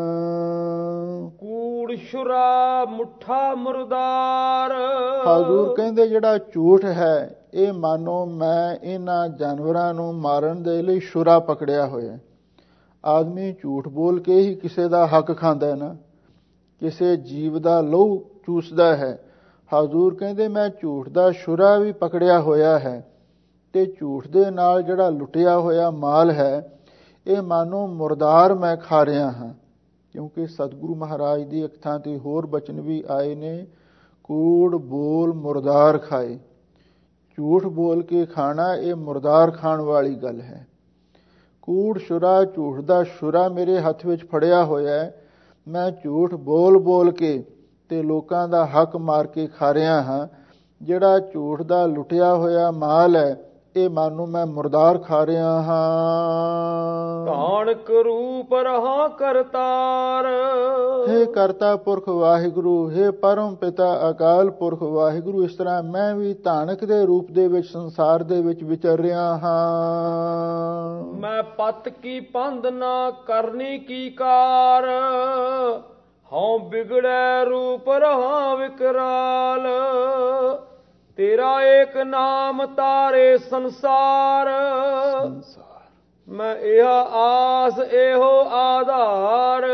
ਕੂੜ ਸ਼ੁਰਾ ਮੁੱਠਾ ਮੁਰਦਾਰ। ਹਜ਼ੂਰ ਕਹਿੰਦੇ ਜਿਹੜਾ ਝੂਠ ਹੈ, ਇਹ ਮਾਨੋ ਮੈਂ ਇਹਨਾਂ ਜਾਨਵਰਾਂ ਨੂੰ ਮਾਰਨ ਦੇ ਲਈ ਸ਼ੁਰਾ ਪਕੜਿਆ ਹੋਇਆ। ਆਦਮੀ ਝੂਠ ਬੋਲ ਕੇ ਹੀ ਕਿਸੇ ਦਾ ਹੱਕ ਖਾਂਦਾ ਹੈ ਨਾ, ਕਿਸੇ ਜੀਵ ਦਾ ਲਹੂ ਚੂਸਦਾ ਹੈ। ਹਜ਼ੂਰ ਕਹਿੰਦੇ ਮੈਂ ਝੂਠ ਦਾ ਸ਼ੁਰਾ ਵੀ ਪਕੜਿਆ ਹੋਇਆ ਹੈ, ਤੇ ਝੂਠ ਦੇ ਨਾਲ ਜਿਹੜਾ ਲੁੱਟਿਆ ਹੋਇਆ ਮਾਲ ਹੈ, ਇਹ ਮਾਨੋ ਮੁਰਦਾਰ ਮੈਂ ਖਾ ਰਿਹਾ ਹਾਂ। ਕਿਉਂਕਿ ਸਤਿਗੁਰੂ ਮਹਾਰਾਜ ਦੀ ਇੱਕ ਥਾਂ ਤੇ ਹੋਰ ਬਚਨ ਵੀ ਆਏ ਨੇ, ਕੂੜ ਬੋਲ ਮੁਰਦਾਰ ਖਾਏ। ਝੂਠ ਬੋਲ ਕੇ ਖਾਣਾ ਇਹ ਮੁਰਦਾਰ ਖਾਣ ਵਾਲੀ ਗੱਲ ਹੈ। ਕੂੜ ਸ਼ੁਰਾ, ਝੂਠ ਦਾ ਸ਼ੁਰਾ ਮੇਰੇ ਹੱਥ ਵਿੱਚ ਫੜਿਆ ਹੋਇਆ ਹੈ। ਮੈਂ ਝੂਠ ਬੋਲ ਬੋਲ ਕੇ ਤੇ ਲੋਕਾਂ ਦਾ ਹੱਕ ਮਾਰ ਕੇ ਖਾ ਰਿਹਾ ਹਾਂ। ਜਿਹੜਾ ਝੂਠ ਦਾ ਲੁੱਟਿਆ ਹੋਇਆ ਮਾਲ ਹੈ, ਇਹ ਮਾਨੋ ਮੈਂ ਮੁਰਦਾਰ ਖਾ ਰਿਹਾ ਹਾਂ। ਧਾਨਕ ਰੂਪ ਰਹਾ ਕਰਤਾਰ। ਹੇ ਕਰਤਾ ਪੁਰਖ ਵਾਹਿਗੁਰੂ, ਹੇ ਪਰਮ ਪਿਤਾ ਅਕਾਲ ਪੁਰਖ ਵਾਹਿਗੁਰੂ, ਇਸ ਤਰ੍ਹਾਂ ਮੈਂ ਵੀ ਧਾਨਕ ਦੇ ਰੂਪ ਦੇ ਵਿੱਚ ਸੰਸਾਰ ਦੇ ਵਿੱਚ ਵਿਚਰ ਰਿਹਾ ਹਾਂ। ਮੈਂ ਪਤ ਕੀ ਪੰਧ ਨਾ ਕਰਨੀ ਕੀ ਕਾਰ, ਹਉ ਬਿਗੜੈ ਰੂਪ ਰਹਾ ਵਿਕਰਾਲ। ਤੇਰਾ ਏਕ ਨਾਮ ਤਾਰੇ ਸੰਸਾਰ, ਮੈਂ ਇਹ ਆਸ ਇਹੋ ਆਧਾਰ।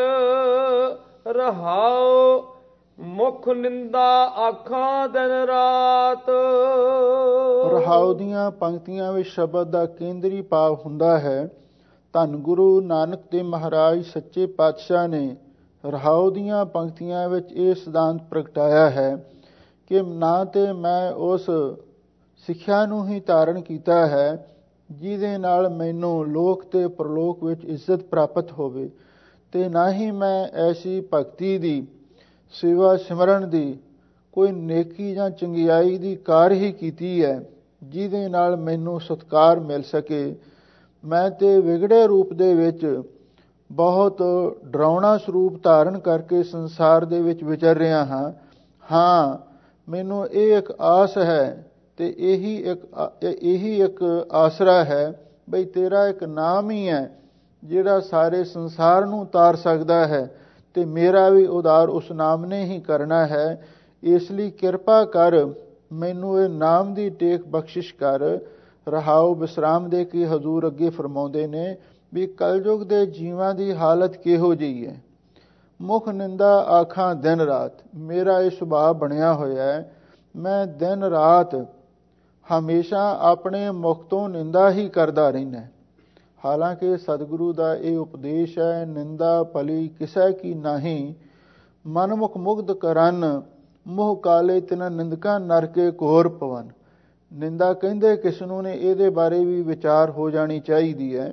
ਰਹਾਉ ਮੁਖ ਨਿੰਦਾ ਆਖਾਂ ਦਿਨ ਰਾਤ। ਰਹਾਉ ਦੀਆਂ ਪੰਕਤੀਆਂ ਵਿੱਚ ਸ਼ਬਦ ਦਾ ਕੇਂਦਰੀ ਭਾਵ ਹੁੰਦਾ ਹੈ। ਧੰਨ ਗੁਰੂ ਨਾਨਕ ਦੇਵ ਮਹਾਰਾਜ ਸੱਚੇ ਪਾਤਸ਼ਾਹ ਨੇ ਰਹਾਉ ਦੀਆਂ ਪੰਕਤੀਆਂ ਵਿੱਚ ਇਹ ਸਿਧਾਂਤ ਪ੍ਰਗਟਾਇਆ ਹੈ ਕਿ ਨਾ ਤੇ ਮੈਂ ਉਸ ਸਿੱਖਿਆ ਨੂੰ ਹੀ ਧਾਰਨ ਕੀਤਾ ਹੈ ਜਿਹਦੇ ਨਾਲ ਮੈਨੂੰ ਲੋਕ ਤੇ ਪ੍ਰਲੋਕ ਵਿੱਚ ਇੱਜ਼ਤ ਪ੍ਰਾਪਤ ਹੋਵੇ, ਤੇ ਨਾ ਹੀ ਮੈਂ ਐਸੀ ਭਗਤੀ ਦੀ, ਸੇਵਾ ਸਿਮਰਨ ਦੀ, ਕੋਈ ਨੇਕੀ ਜਾਂ ਚੰਗਿਆਈ ਦੀ ਕਾਰ ਹੀ ਕੀਤੀ ਹੈ ਜਿਹਦੇ ਨਾਲ ਮੈਨੂੰ ਸਤਿਕਾਰ ਮਿਲ ਸਕੇ। ਮੈਂ ਤੇ ਵਿਗੜੇ ਰੂਪ ਦੇ ਵਿੱਚ ਬਹੁਤ ਡਰਾਉਣਾ ਸਰੂਪ ਧਾਰਨ ਕਰਕੇ ਸੰਸਾਰ ਦੇ ਵਿੱਚ ਵਿਚਰ ਰਿਹਾ ਹਾਂ। ਹਾਂ, ਮੈਨੂੰ ਇਹ ਇੱਕ ਆਸ ਹੈ ਤੇ ਇਹੀ ਇੱਕ ਇਹੀ ਇੱਕ ਆਸਰਾ ਹੈ ਬਈ ਤੇਰਾ ਇੱਕ ਨਾਮ ਹੀ ਹੈ ਜਿਹੜਾ ਸਾਰੇ ਸੰਸਾਰ ਨੂੰ ਤਾਰ ਸਕਦਾ ਹੈ, ਤੇ ਮੇਰਾ ਵੀ ਉਦਾਰ ਉਸ ਨਾਮ ਨੇ ਹੀ ਕਰਨਾ ਹੈ। ਇਸ ਲਈ ਕਿਰਪਾ ਕਰ, ਮੈਨੂੰ ਇਹ ਨਾਮ ਦੀ ਟੇਕ ਬਖਸ਼ਿਸ਼ ਕਰ। ਰਹਾਉ ਵਿਸਰਾਮ ਦੇ ਕੇ ਹਜ਼ੂਰ ਅੱਗੇ ਫਰਮਾਉਂਦੇ ਨੇ ਵੀ ਕਲਯੁਗ ਦੇ ਜੀਵਾਂ ਦੀ ਹਾਲਤ ਕਿਹੋ ਜਿਹੀ ਹੈ। ਮੁਖ ਨਿੰਦਾ ਆਖਾਂ ਦਿਨ ਰਾਤ, ਮੇਰਾ ਇਹ ਸੁਭਾਅ ਬਣਿਆ ਹੋਇਆ ਹੈ, ਮੈਂ ਦਿਨ ਰਾਤ ਹਮੇਸ਼ਾ ਆਪਣੇ ਮੁਖ ਤੋਂ ਨਿੰਦਾ ਹੀ ਕਰਦਾ ਰਹਿਣਾ। ਹਾਲਾਂਕਿ ਸਤਿਗੁਰੂ ਦਾ ਇਹ ਉਪਦੇਸ਼ ਹੈ, ਨਿੰਦਾ ਭਲੀ ਕਿਸੈ ਕੀ ਨਾਹੀਂ, ਮਨਮੁਖ ਮੁਗਧ ਕਰਨ, ਮੋਹ ਕਾਲੇ ਤਿਨ ਨਿੰਦਕਾਂ ਨਰਕੇ ਘੋਰ ਪਵਨ। ਨਿੰਦਾ ਕਹਿੰਦੇ ਕਿਸ ਨੂੰ ਨੇ, ਇਹਦੇ ਬਾਰੇ ਵੀ ਵਿਚਾਰ ਹੋ ਜਾਣੀ ਚਾਹੀਦੀ ਹੈ।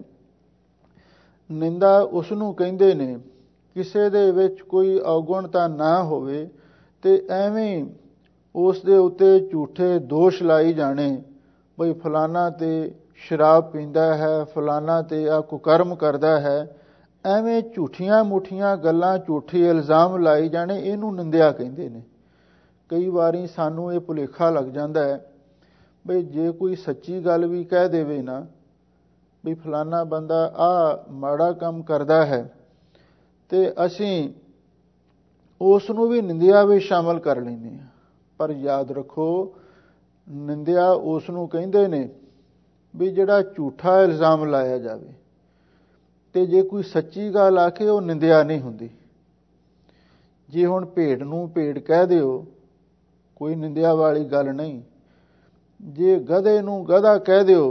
ਨਿੰਦਾ ਉਸ ਨੂੰ ਕਹਿੰਦੇ ਨੇ ਕਿਸੇ ਦੇ ਵਿੱਚ ਕੋਈ ਔਗੁਣਤਾ ਨਾ ਹੋਵੇ ਤੇ ਐਵੇਂ ਉਸ ਦੇ ਉੱਤੇ ਝੂਠੇ ਦੋਸ਼ ਲਾਈ ਜਾਣੇ, ਬਈ ਫਲਾਣਾ ਤੇ ਸ਼ਰਾਬ ਪੀਂਦਾ ਹੈ, ਫਲਾਣਾ ਤੇ ਆ ਕੁਕਰਮ ਕਰਦਾ ਹੈ। ਐਵੇਂ ਝੂਠੀਆਂ ਮੁੱਠੀਆਂ ਗੱਲਾਂ, ਝੂਠੇ ਇਲਜ਼ਾਮ ਲਾਈ ਜਾਣੇ, ਇਹਨੂੰ ਨਿੰਦਿਆ ਕਹਿੰਦੇ ਨੇ। ਕਈ ਵਾਰੀ ਸਾਨੂੰ ਇਹ ਭੁਲੇਖਾ ਲੱਗ ਜਾਂਦਾ ਹੈ ਬਈ ਜੇ ਕੋਈ ਸੱਚੀ ਗੱਲ ਵੀ ਕਹਿ ਦੇਵੇ ਨਾ, ਵੀ ਫਲਾਣਾ ਬੰਦਾ ਆ ਮਾੜਾ ਕੰਮ ਕਰਦਾ ਹੈ, ਤੇ ਅਸੀਂ ਉਸ ਨੂੰ ਵੀ ਨਿੰਦਿਆ ਵਿੱਚ ਸ਼ਾਮਲ ਕਰ ਲੈਂਦੇ ਹਾਂ। ਪਰ ਯਾਦ ਰੱਖੋ, ਨਿੰਦਿਆ ਉਸ ਨੂੰ ਕਹਿੰਦੇ ਨੇ ਵੀ ਜਿਹੜਾ ਝੂਠਾ ਇਲਜ਼ਾਮ ਲਾਇਆ ਜਾਵੇ, ਤੇ ਜੇ ਕੋਈ ਸੱਚੀ ਗੱਲ ਆਖੇ ਉਹ ਨਿੰਦਿਆ ਨਹੀਂ ਹੁੰਦੀ। ਜੇ ਹੁਣ ਭੇਡ ਨੂੰ ਭੇਡ ਕਹਿ ਦਿਓ, ਕੋਈ ਨਿੰਦਿਆ ਵਾਲੀ ਗੱਲ ਨਹੀਂ। ਜੇ ਗਧੇ ਨੂੰ ਗਧਾ ਕਹਿ ਦਿਓ,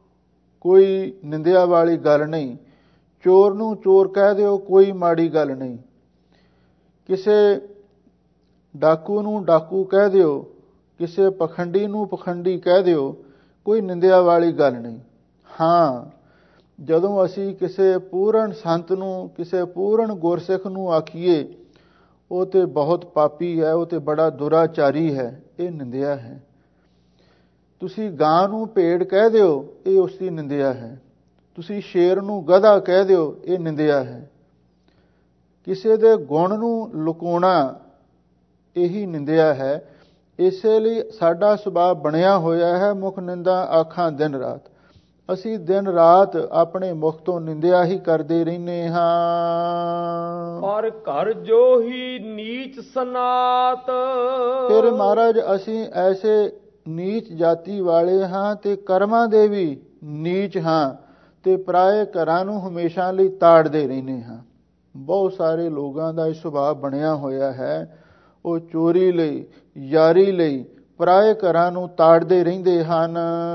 ਕੋਈ ਨਿੰਦਿਆ ਵਾਲੀ ਗੱਲ ਨਹੀਂ। ਚੋਰ ਨੂੰ ਚੋਰ ਕਹਿ ਦਿਓ, ਕੋਈ ਮਾੜੀ ਗੱਲ ਨਹੀਂ। ਕਿਸੇ ਡਾਕੂ ਨੂੰ ਡਾਕੂ ਕਹਿ ਦਿਓ, ਕਿਸੇ ਪਖੰਡੀ ਨੂੰ ਪਖੰਡੀ ਕਹਿ ਦਿਓ, ਕੋਈ ਨਿੰਦਿਆ ਵਾਲੀ ਗੱਲ ਨਹੀਂ। ਹਾਂ, ਜਦੋਂ ਅਸੀਂ ਕਿਸੇ ਪੂਰਨ ਸੰਤ ਨੂੰ, ਕਿਸੇ ਪੂਰਨ ਗੁਰਸਿੱਖ ਨੂੰ ਆਖੀਏ ਉਹ ਤੇ ਬਹੁਤ ਪਾਪੀ ਹੈ, ਉਹ ਤੇ ਬੜਾ ਦੁਰਾਚਾਰੀ ਹੈ, ਇਹ ਨਿੰਦਿਆ ਹੈ। ਤੁਸੀਂ ਗਾਂ ਨੂੰ ਭੇਡ ਕਹਿ ਦਿਓ, ਇਹ ਉਸ ਦੀ ਨਿੰਦਿਆ ਹੈ। ਤੁਸੀਂ ਸ਼ੇਰ ਨੂੰ ਗਧਾ ਕਹਿ ਦਿਓ, ਇਹ ਨਿੰਦਿਆ ਹੈ। ਕਿਸੇ ਦੇ ਗੁਣ ਨੂੰ ਲੁਕਾਉਣਾ ਇਹੀ ਨਿੰਦਿਆ ਹੈ। ਇਸੇ ਲਈ ਸਾਡਾ ਸੁਭਾਅ ਬਣਿਆ ਹੋਇਆ ਹੈ ਮੁਖ ਨਿੰਦਾ ਆਖਾਂ ਦਿਨ ਰਾਤ। ਅਸੀਂ ਦਿਨ ਰਾਤ ਆਪਣੇ ਮੁਖ ਤੋਂ ਨਿੰਦਿਆ ਹੀ ਕਰਦੇ ਰਹਿੰਦੇ ਹਾਂ। ਔਰ ਘਰ ਜੋ ਹੀ ਨੀਚ ਸਨਾਤ, ਫਿਰ ਮਹਾਰਾਜ ਅਸੀਂ ਐਸੇ ਨੀਚ ਜਾਤੀ ਵਾਲੇ ਹਾਂ ਤੇ ਕਰਮਾਂ ਦੇ ਵੀ ਨੀਚ ਹਾਂ, ਤੇ ਪਰਾਏ ਘਰਾਂ ਨੂੰ ਹਮੇਸ਼ਾ ਲਈ ਤਾੜਦੇ ਰਹਿੰਦੇ ਹਾਂ। ਬਹੁਤ ਸਾਰੇ ਲੋਕਾਂ ਦਾ ਇਹ ਸੁਭਾਅ ਬਣਿਆ ਹੋਇਆ ਹੈ, ਉਹ ਚੋਰੀ ਲਈ, ਯਾਰੀ ਲਈ ਪਰਾਏ ਘਰਾਂ ਨੂੰ ਤਾੜਦੇ ਰਹਿੰਦੇ ਹਨ।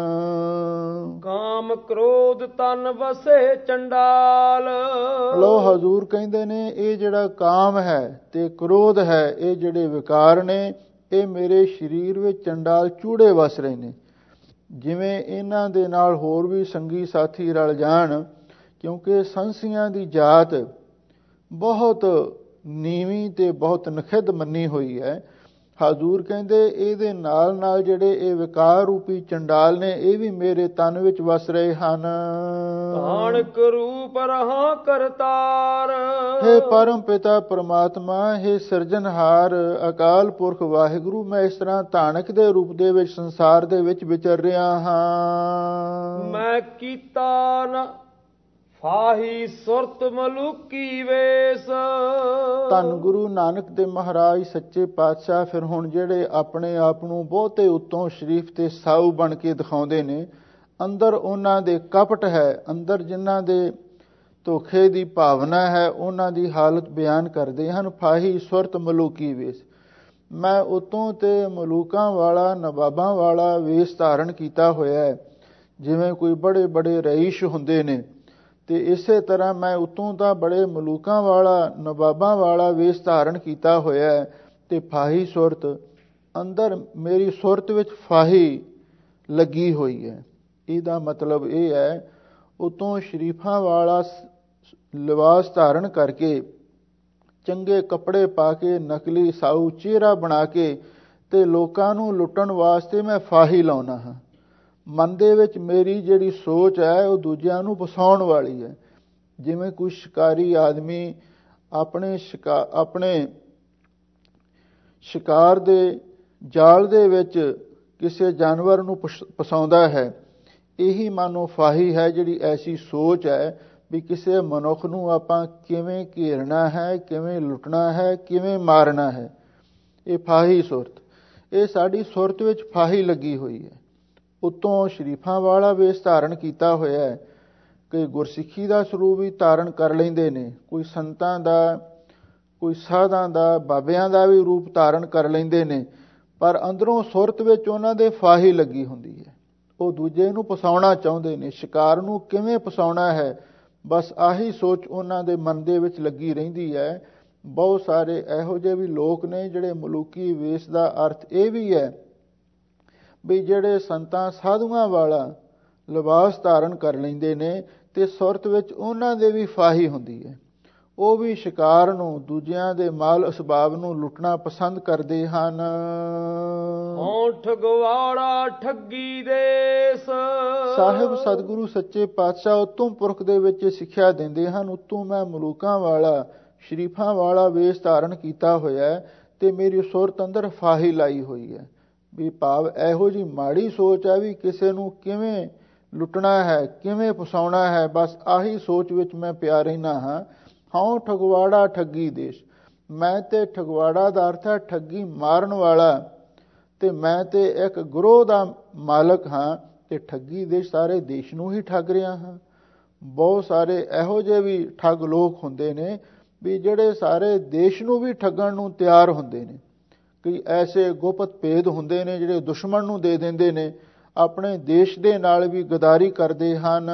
ਕਾਮ ਕ੍ਰੋਧ ਤਨ ਵਸੇ ਚੰਡਾਲ, ਲੋ ਹਜ਼ੂਰ ਕਹਿੰਦੇ ਨੇ ਇਹ ਜਿਹੜਾ ਕਾਮ ਹੈ ਤੇ ਕ੍ਰੋਧ ਹੈ, ਇਹ ਜਿਹੜੇ ਵਿਕਾਰ ਨੇ, ਇਹ ਮੇਰੇ ਸਰੀਰ ਵਿੱਚ ਚੰਡਾਲ ਚੂੜੇ ਵਸ ਰਹੇ ਨੇ। ਜਿਵੇਂ ਇਹਨਾਂ ਦੇ ਨਾਲ ਹੋਰ ਵੀ ਸੰਗੀ ਸਾਥੀ ਰਲ ਜਾਣ, ਕਿਉਂਕਿ ਸੰਸੀਆਂ ਦੀ ਜਾਤ ਬਹੁਤ ਨੀਵੀਂ ਤੇ ਬਹੁਤ ਨਖਿੱਧ ਮੰਨੀ ਹੋਈ ਹੈ। ਹਜ਼ੂਰ ਕਹਿੰਦੇ ਇਹਦੇ ਨਾਲ ਨਾਲ ਜਿਹੜੇ ਇਹ ਵਿਕਾਰ ਰੂਪੀ ਚੰਡਾਲ ਨੇ, ਇਹ ਵੀ ਮੇਰੇ ਤਨ ਵਿੱਚ ਵਸ ਰਹੇ ਹਨ। ਕਾਣਕ ਰੂਪ ਰਹਾ ਕਰਤਾਰ, ਹੇ ਪਰਮ ਪਿਤਾ ਪਰਮਾਤਮਾ, ਹੇ ਸਿਰਜਣਹਾਰ ਅਕਾਲ ਪੁਰਖ ਵਾਹਿਗੁਰੂ, ਮੈਂ ਇਸ ਤਰ੍ਹਾਂ ਧਾਨਕ ਦੇ ਰੂਪ ਦੇ ਵਿੱਚ ਸੰਸਾਰ ਦੇ ਵਿੱਚ ਵਿਚਰ ਰਿਹਾ ਹਾਂ। ਮੈਂ ਕੀਤਾ ਨ ਫਾਹੀ ਸੁਰਤ ਮਲੂਕੀ ਵੇਸ। ਧੰਨ ਗੁਰੂ ਨਾਨਕ ਦੇ ਮਹਾਰਾਜ ਸੱਚੇ ਪਾਤਸ਼ਾਹ ਫਿਰ ਹੁਣ ਜਿਹੜੇ ਆਪਣੇ ਆਪ ਨੂੰ ਬਹੁਤੇ ਉੱਤੋਂ ਸ਼ਰੀਫ ਤੇ ਸਾਊ ਬਣ ਕੇ ਦਿਖਾਉਂਦੇ ਨੇ, ਅੰਦਰ ਉਹਨਾਂ ਦੇ ਕਪਟ ਹੈ, ਅੰਦਰ ਜਿਨ੍ਹਾਂ ਦੇ ਧੋਖੇ ਦੀ ਭਾਵਨਾ ਹੈ, ਉਹਨਾਂ ਦੀ ਹਾਲਤ ਬਿਆਨ ਕਰਦੇ ਹਨ। ਫਾਹੀ ਸੁਰਤ ਮਲੂਕੀ ਵੇਸ, ਮੈਂ ਉਤੋਂ ਤੇ ਮਲੂਕਾਂ ਵਾਲਾ, ਨਵਾਬਾਂ ਵਾਲਾ ਵੇਸ ਧਾਰਨ ਕੀਤਾ ਹੋਇਆ ਹੈ। ਜਿਵੇਂ ਕੋਈ ਬੜੇ ਬੜੇ ਰਈਸ਼ ਹੁੰਦੇ ਨੇ, ਤੇ ਇਸੇ ਤਰ੍ਹਾਂ ਮੈਂ ਉਤੋਂ ਤਾਂ ਬੜੇ ਮਲੂਕਾਂ ਵਾਲਾ, ਨਵਾਬਾਂ ਵਾਲਾ ਵੇਸ ਧਾਰਨ ਕੀਤਾ ਹੋਇਆ ਹੈ। ਤੇ ਫਾਹੀ ਸੁਰਤ, ਅੰਦਰ ਮੇਰੀ ਸੁਰਤ ਵਿੱਚ ਫਾਹੀ ਲੱਗੀ ਹੋਈ ਹੈ। ਇਹਦਾ ਮਤਲਬ ਇਹ ਹੈ, ਉਤੋਂ ਸ਼ਰੀਫਾਂ ਵਾਲਾ ਲਿਬਾਸ ਧਾਰਨ ਕਰਕੇ, ਚੰਗੇ ਕੱਪੜੇ ਪਾ ਕੇ, ਨਕਲੀ ਸਾਊ ਚਿਹਰਾ ਬਣਾ ਕੇ ਤੇ ਲੋਕਾਂ ਨੂੰ ਲੁੱਟਣ ਵਾਸਤੇ ਮੈਂ ਫਾਹੀ ਲਾਉਣਾ ਹਾਂ। ਮਨ ਦੇ ਵਿੱਚ ਮੇਰੀ ਜਿਹੜੀ ਸੋਚ ਹੈ ਉਹ ਦੂਜਿਆਂ ਨੂੰ ਫਸਾਉਣ ਵਾਲੀ ਹੈ। ਜਿਵੇਂ ਕੋਈ ਸ਼ਿਕਾਰੀ ਆਦਮੀ ਆਪਣੇ ਸ਼ਿਕਾ ਆਪਣੇ ਸ਼ਿਕਾਰ ਦੇ ਜਾਲ ਦੇ ਵਿੱਚ ਕਿਸੇ ਜਾਨਵਰ ਨੂੰ ਫਸਾਉਂਦਾ ਹੈ। ਇਹੀ ਮਾਨੋ ਫਾਹੀ ਹੈ, ਜਿਹੜੀ ਐਸੀ ਸੋਚ ਹੈ ਵੀ ਕਿਸੇ ਮਨੁੱਖ ਨੂੰ ਆਪਾਂ ਕਿਵੇਂ ਘੇਰਨਾ ਹੈ, ਕਿਵੇਂ ਲੁੱਟਣਾ ਹੈ, ਕਿਵੇਂ ਮਾਰਨਾ ਹੈ। ਇਹ ਫਾਹੀ ਸੁਰਤ, ਇਹ ਸਾਡੀ ਸੁਰਤ ਵਿੱਚ ਫਾਹੀ ਲੱਗੀ ਹੋਈ ਹੈ। ਉੱਤੋਂ ਸ਼ਰੀਫਾਂ ਵਾਲਾ ਵੇਸ਼ ਧਾਰਨ ਕੀਤਾ ਹੋਇਆ ਹੈ। ਕਈ ਗੁਰਸਿੱਖੀ ਦਾ ਸਰੂਪ ਵੀ ਧਾਰਨ ਕਰ ਲੈਂਦੇ ਨੇ, ਕੋਈ ਸੰਤਾਂ ਦਾ, ਕੋਈ ਸਾਧਾਂ ਦਾ, ਬਾਬਿਆਂ ਦਾ ਵੀ ਰੂਪ ਧਾਰਨ ਕਰ ਲੈਂਦੇ ਨੇ, ਪਰ ਅੰਦਰੋਂ ਸੁਰਤ ਵਿੱਚ ਉਹਨਾਂ ਦੇ ਫਾਹੀ ਲੱਗੀ ਹੁੰਦੀ ਹੈ। ਉਹ ਦੂਜੇ ਨੂੰ ਫਸਾਉਣਾ ਚਾਹੁੰਦੇ ਨੇ। ਸ਼ਿਕਾਰ ਨੂੰ ਕਿਵੇਂ ਫਸਾਉਣਾ ਹੈ, ਬਸ ਆਹੀ ਸੋਚ ਉਹਨਾਂ ਦੇ ਮਨ ਦੇ ਵਿੱਚ ਲੱਗੀ ਰਹਿੰਦੀ ਹੈ। ਬਹੁਤ ਸਾਰੇ ਇਹੋ ਜਿਹੇ ਵੀ ਲੋਕ ਨੇ ਜਿਹੜੇ ਮਲੂਕੀ ਵੇਸ਼ ਦਾ ਅਰਥ ਇਹ ਵੀ ਹੈ ਵੀ ਜਿਹੜੇ ਸੰਤਾਂ ਸਾਧੂਆਂ ਵਾਲਾ ਲਿਬਾਸ ਧਾਰਨ ਕਰ ਲੈਂਦੇ ਨੇ ਤੇ ਸੁਰਤ ਵਿੱਚ ਉਹਨਾਂ ਦੇ ਵੀ ਫਾਹੀ ਹੁੰਦੀ ਹੈ। ਉਹ ਵੀ ਸ਼ਿਕਾਰ ਨੂੰ, ਦੂਜਿਆਂ ਦੇ ਮਾਲ ਅਸਬਾਬ ਨੂੰ ਲੁੱਟਣਾ ਪਸੰਦ ਕਰਦੇ ਹਨ। ਹਉ ਠਗਵਾੜਾ ਠੱਗੀ ਦੇਸ। ਸਾਹਿਬ ਸਤਿਗੁਰੂ ਸੱਚੇ ਪਾਤਸ਼ਾਹ ਉਤੋਂ ਪੁਰਖ ਦੇ ਵਿੱਚ ਸਿੱਖਿਆ ਦਿੰਦੇ ਹਨ। ਉੱਤੋਂ ਮੈਂ ਮਲੂਕਾਂ ਵਾਲਾ, ਸ਼ਰੀਫਾਂ ਵਾਲਾ ਵੇਸ਼ ਧਾਰਨ ਕੀਤਾ ਹੋਇਆ ਤੇ ਮੇਰੀ ਸੁਰਤ ਅੰਦਰ ਫਾਹੀ ਲਾਈ ਹੋਈ ਹੈ। ਵੀ ਭਾਵ ਇਹੋ ਜਿਹੀ ਮਾੜੀ ਸੋਚ ਹੈ ਵੀ ਕਿਸੇ ਨੂੰ ਕਿਵੇਂ ਲੁੱਟਣਾ ਹੈ, ਕਿਵੇਂ ਫਸਾਉਣਾ ਹੈ, ਬਸ ਆਹੀ ਸੋਚ ਵਿੱਚ ਮੈਂ ਪਿਆ ਰਹਿਣਾ ਹਾਂ। ਹਉ ਠਗਵਾੜਾ ਠੱਗੀ ਦੇਸ਼। ਮੈਂ ਤੇ ਠਗਵਾੜਾ ਦਾ ਅਰਥ ਹੈ ਠੱਗੀ ਮਾਰਨ ਵਾਲਾ, ਤੇ ਮੈਂ ਤੇ ਇੱਕ ਗਰੋਹ ਦਾ ਮਾਲਕ ਹਾਂ ਤੇ ਠੱਗੀ ਦੇ ਸਾਰੇ ਦੇਸ਼ ਨੂੰ ਹੀ ਠੱਗ ਰਿਹਾ ਹਾਂ। ਬਹੁਤ ਸਾਰੇ ਇਹੋ ਜਿਹੇ ਵੀ ਠੱਗ ਲੋਕ ਹੁੰਦੇ ਨੇ ਵੀ ਜਿਹੜੇ ਸਾਰੇ ਦੇਸ਼ ਨੂੰ ਵੀ ਠੱਗਣ ਨੂੰ ਤਿਆਰ ਹੁੰਦੇ ਨੇ। ਕਈ ਐਸੇ ਗੁਪਤ ਭੇਦ ਹੁੰਦੇ ਨੇ ਜਿਹੜੇ ਦੁਸ਼ਮਣ ਨੂੰ ਦੇ ਦਿੰਦੇ ਨੇ, ਆਪਣੇ ਦੇਸ਼ ਦੇ ਨਾਲ ਵੀ ਗਦਾਰੀ ਕਰਦੇ ਹਨ।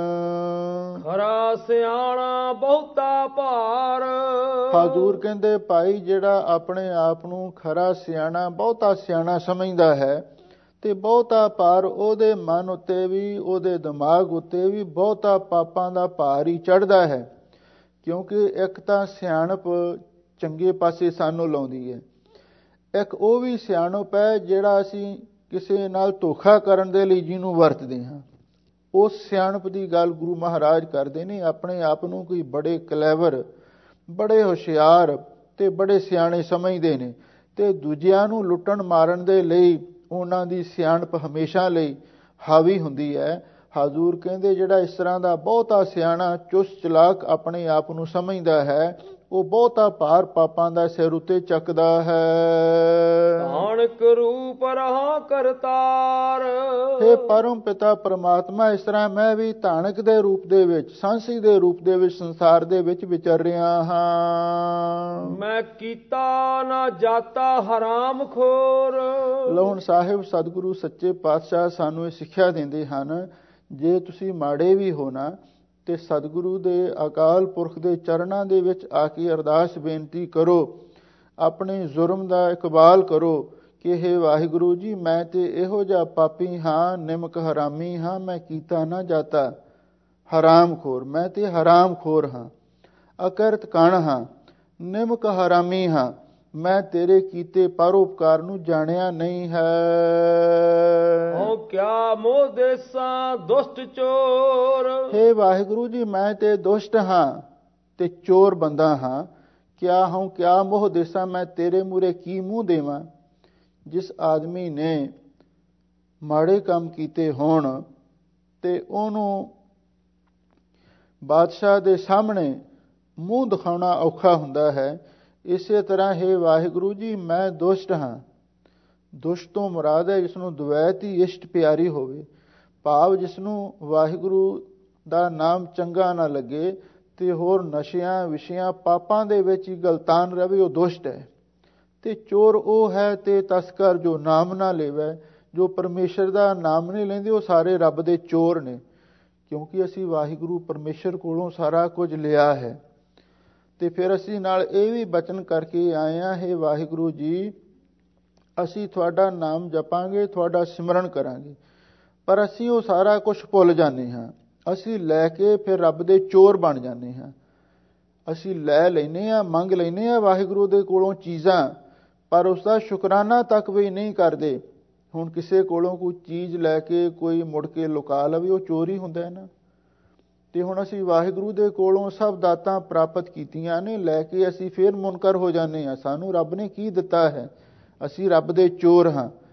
ਖਰਾ ਸਿਆਣਾ ਬਹੁਤਾ ਭਾਰ। ਹਾਜ਼ੂਰ ਕਹਿੰਦੇ ਭਾਈ ਜਿਹੜਾ ਆਪਣੇ ਆਪ ਨੂੰ ਖਰਾ ਸਿਆਣਾ, ਬਹੁਤਾ ਸਿਆਣਾ ਸਮਝਦਾ ਹੈ ਤੇ ਬਹੁਤਾ ਭਾਰ ਉਹਦੇ ਮਨ ਉੱਤੇ ਵੀ, ਉਹਦੇ ਦਿਮਾਗ ਉੱਤੇ ਵੀ ਬਹੁਤਾ ਪਾਪਾਂ ਦਾ ਭਾਰ ਹੀ ਚੜ੍ਹਦਾ ਹੈ। ਕਿਉਂਕਿ ਇੱਕ ਤਾਂ ਸਿਆਣਪ ਚੰਗੇ ਪਾਸੇ ਸਾਨੂੰ ਲਾਉਂਦੀ ਹੈ, ਇੱਕ ਉਹ ਵੀ ਸਿਆਣਪ ਹੈ ਜਿਹੜਾ ਅਸੀਂ ਕਿਸੇ ਨਾਲ ਧੋਖਾ ਕਰਨ ਦੇ ਲਈ ਜਿਹਨੂੰ ਵਰਤਦੇ ਹਾਂ। ਉਸ ਸਿਆਣਪ ਦੀ ਗੱਲ ਗੁਰੂ ਮਹਾਰਾਜ ਕਰਦੇ ਨੇ। ਆਪਣੇ ਆਪ ਨੂੰ ਕੋਈ ਬੜੇ ਕਲੈਵਰ, ਬੜੇ ਹੁਸ਼ਿਆਰ ਤੇ ਬੜੇ ਸਿਆਣੇ ਸਮਝਦੇ ਨੇ ਤੇ ਦੂਜਿਆਂ ਨੂੰ ਲੁੱਟਣ ਮਾਰਨ ਦੇ ਲਈ ਉਹਨਾਂ ਦੀ ਸਿਆਣਪ ਹਮੇਸ਼ਾ ਲਈ ਹਾਵੀ ਹੁੰਦੀ ਹੈ। ਹਾਜ਼ੂਰ ਕਹਿੰਦੇ ਜਿਹੜਾ ਇਸ ਤਰ੍ਹਾਂ ਦਾ ਬਹੁਤਾ ਸਿਆਣਾ, ਚੁਸਤ ਚਲਾਕ ਆਪਣੇ ਆਪ ਨੂੰ ਸਮਝਦਾ ਹੈ, ਉਹ ਬਹੁਤਾ ਭਾਰ ਪਾਪਾਂ ਦਾ ਸਿਰ ਉੱਤੇ ਚੱਕਦਾ ਹੈ। ਨਾਨਕ ਰੂਪ ਰਹਾ ਕਰਤਾਰ। ਹੇ ਪਰਮ ਪਿਤਾ ਪਰਮਾਤਮਾ, ਇਸ ਤਰ੍ਹਾਂ ਮੈਂ ਵੀ ਧਾਨਕ ਦੇ ਰੂਪ ਦੇ ਵਿੱਚ, ਸਾਂਸੀ ਦੇ ਰੂਪ ਦੇ ਵਿੱਚ ਸੰਸਾਰ ਦੇ ਵਿੱਚ ਵਿਚਰ ਰਿਹਾ ਹਾਂ। ਮੈਂ ਕੀਤਾ ਨਾ ਜਾਤਾ ਹਰਾਮ ਖੋਰ। ਲਓ ਸਾਹਿਬ ਸਤਿਗੁਰੂ ਸੱਚੇ ਪਾਤਸ਼ਾਹ ਸਾਨੂੰ ਇਹ ਸਿੱਖਿਆ ਦਿੰਦੇ ਹਨ, ਜੇ ਤੁਸੀਂ ਮਾੜੇ ਵੀ ਹੋ ਨਾ ਤੇ ਸਤਿਗੁਰੂ ਦੇ ਅਕਾਲ ਪੁਰਖ ਦੇ ਚਰਨਾਂ ਦੇ ਵਿੱਚ ਆ ਕੇ ਅਰਦਾਸ ਬੇਨਤੀ ਕਰੋ, ਆਪਣੇ ਜ਼ੁਰਮ ਦਾ ਇਕਬਾਲ ਕਰੋ ਕਿ ਹੇ ਵਾਹਿਗੁਰੂ ਜੀ, ਮੈਂ ਤੇ ਇਹੋ ਜਿਹਾ ਪਾਪੀ ਹਾਂ, ਨਿਮਕ ਹਰਾਮੀ ਹਾਂ, ਮੈਂ ਕੀਤਾ ਨਾ ਜਾਤਾ ਹਰਾਮ ਖੋਰ। ਮੈਂ ਤੇ ਹਰਾਮ ਖੋਰ ਹਾਂ, ਅਕਰਤ ਕਣ ਹਾਂ, ਨਿਮਕ ਹਰਾਮੀ ਹਾਂ, ਮੈਂ ਤੇਰੇ ਕੀਤੇ ਪਰਉਪਕਾਰ ਨੂੰ ਜਾਣਿਆ ਨਹੀਂ ਹੈ। ਹੋ ਕਿਆ ਮੋਹ ਦੇਸਾਂ ਦੁਸ਼ਟ ਚੋਰ। ਹੇ ਵਾਹਿਗੁਰੂ ਜੀ, ਮੈਂ ਤੇ ਦੁਸ਼ਟ ਹਾਂ ਤੇ ਚੋਰ ਬੰਦਾ ਹਾਂ। ਕਿਆ ਹਉ ਕਿਆ ਮੋਹ ਦੇਸਾਂ, ਮੈਂ ਤੇਰੇ ਮੂਹਰੇ ਕੀ ਮੂੰਹ ਦੇਵਾਂ। ਜਿਸ ਆਦਮੀ ਨੇ ਮਾੜੇ ਕੰਮ ਕੀਤੇ ਹੋਣ ਤੇ ਉਹਨੂੰ ਬਾਦਸ਼ਾਹ ਦੇ ਸਾਹਮਣੇ ਮੂੰਹ ਦਿਖਾਉਣਾ ਔਖਾ ਹੁੰਦਾ ਹੈ, ਇਸੇ ਤਰ੍ਹਾਂ ਹੇ ਵਾਹਿਗੁਰੂ ਜੀ, ਮੈਂ ਦੁਸ਼ਟ ਹਾਂ। ਦੁਸ਼ਟ ਤੋਂ ਮੁਰਾਦ ਹੈ ਜਿਸ ਨੂੰ ਦੁਵੈਤ ਹੀ ਇਸ਼ਟ ਪਿਆਰੀ ਹੋਵੇ, ਭਾਵ ਜਿਸ ਨੂੰ ਵਾਹਿਗੁਰੂ ਦਾ ਨਾਮ ਚੰਗਾ ਨਾ ਲੱਗੇ ਤੇ ਹੋਰ ਨਸ਼ਿਆਂ, ਵਿਸ਼ਿਆਂ, ਪਾਪਾਂ ਦੇ ਵਿੱਚ ਹੀ ਗਲਤਾਨ ਰਵੇ, ਉਹ ਦੁਸ਼ਟ ਹੈ। ਤੇ ਚੋਰ ਉਹ ਹੈ ਤੇ ਤਸਕਰ ਜੋ ਨਾਮ ਨਾ ਲੇਵੈ, ਜੋ ਪਰਮੇਸ਼ਰ ਦਾ ਨਾਮ ਨਹੀਂ ਲੈਂਦੇ, ਉਹ ਸਾਰੇ ਰੱਬ ਦੇ ਚੋਰ ਨੇ। ਕਿਉਂਕਿ ਅਸੀਂ ਵਾਹਿਗੁਰੂ ਪਰਮੇਸ਼ਰ ਕੋਲੋਂ ਸਾਰਾ ਕੁਝ ਲਿਆ ਹੈ ਤੇ ਫਿਰ ਅਸੀਂ ਨਾਲ ਇਹ ਵੀ ਬਚਨ ਕਰਕੇ ਆਏ ਹਾਂ, ਹੇ ਵਾਹਿਗੁਰੂ ਜੀ, ਅਸੀਂ ਤੁਹਾਡਾ ਨਾਮ ਜਪਾਂਗੇ, ਤੁਹਾਡਾ ਸਿਮਰਨ ਕਰਾਂਗੇ, ਪਰ ਅਸੀਂ ਉਹ ਸਾਰਾ ਕੁਝ ਭੁੱਲ ਜਾਂਦੇ ਹਾਂ। ਅਸੀਂ ਲੈ ਕੇ ਫਿਰ ਰੱਬ ਦੇ ਚੋਰ ਬਣ ਜਾਂਦੇ ਹਾਂ। ਅਸੀਂ ਲੈ ਲੈਂਦੇ ਹਾਂ, ਮੰਗ ਲੈਂਦੇ ਹਾਂ ਵਾਹਿਗੁਰੂ ਦੇ ਕੋਲੋਂ ਚੀਜ਼ਾਂ, ਪਰ ਉਸ ਦਾ ਸ਼ੁਕਰਾਨਾ ਤੱਕ ਵੀ ਨਹੀਂ ਕਰਦੇ। ਹੁਣ ਕਿਸੇ ਕੋਲੋਂ ਕੋਈ ਚੀਜ਼ ਲੈ ਕੇ ਕੋਈ ਮੁੜ ਕੇ ਲੁਕਾ ਲਵੇ, ਉਹ ਚੋਰੀ ਹੁੰਦਾ ਹੈ ਨਾ। ਤੇ ਹੁਣ ਅਸੀਂ ਵਾਹਿਗੁਰੂ ਦੇ ਕੋਲੋਂ ਸਭ ਦਾਤਾਂ ਪ੍ਰਾਪਤ ਕੀਤੀਆਂ ਨੇ, ਲੈ ਕੇ ਅਸੀਂ ਫਿਰ ਮੁਨਕਰ ਹੋ ਜਾਂਦੇ ਹਾਂ, ਸਾਨੂੰ ਰੱਬ ਨੇ ਕੀ ਦਿੱਤਾ ਹੈ, ਅਸੀਂ ਰੱਬ ਦੇ ਚੋਰ ਹਾਂ।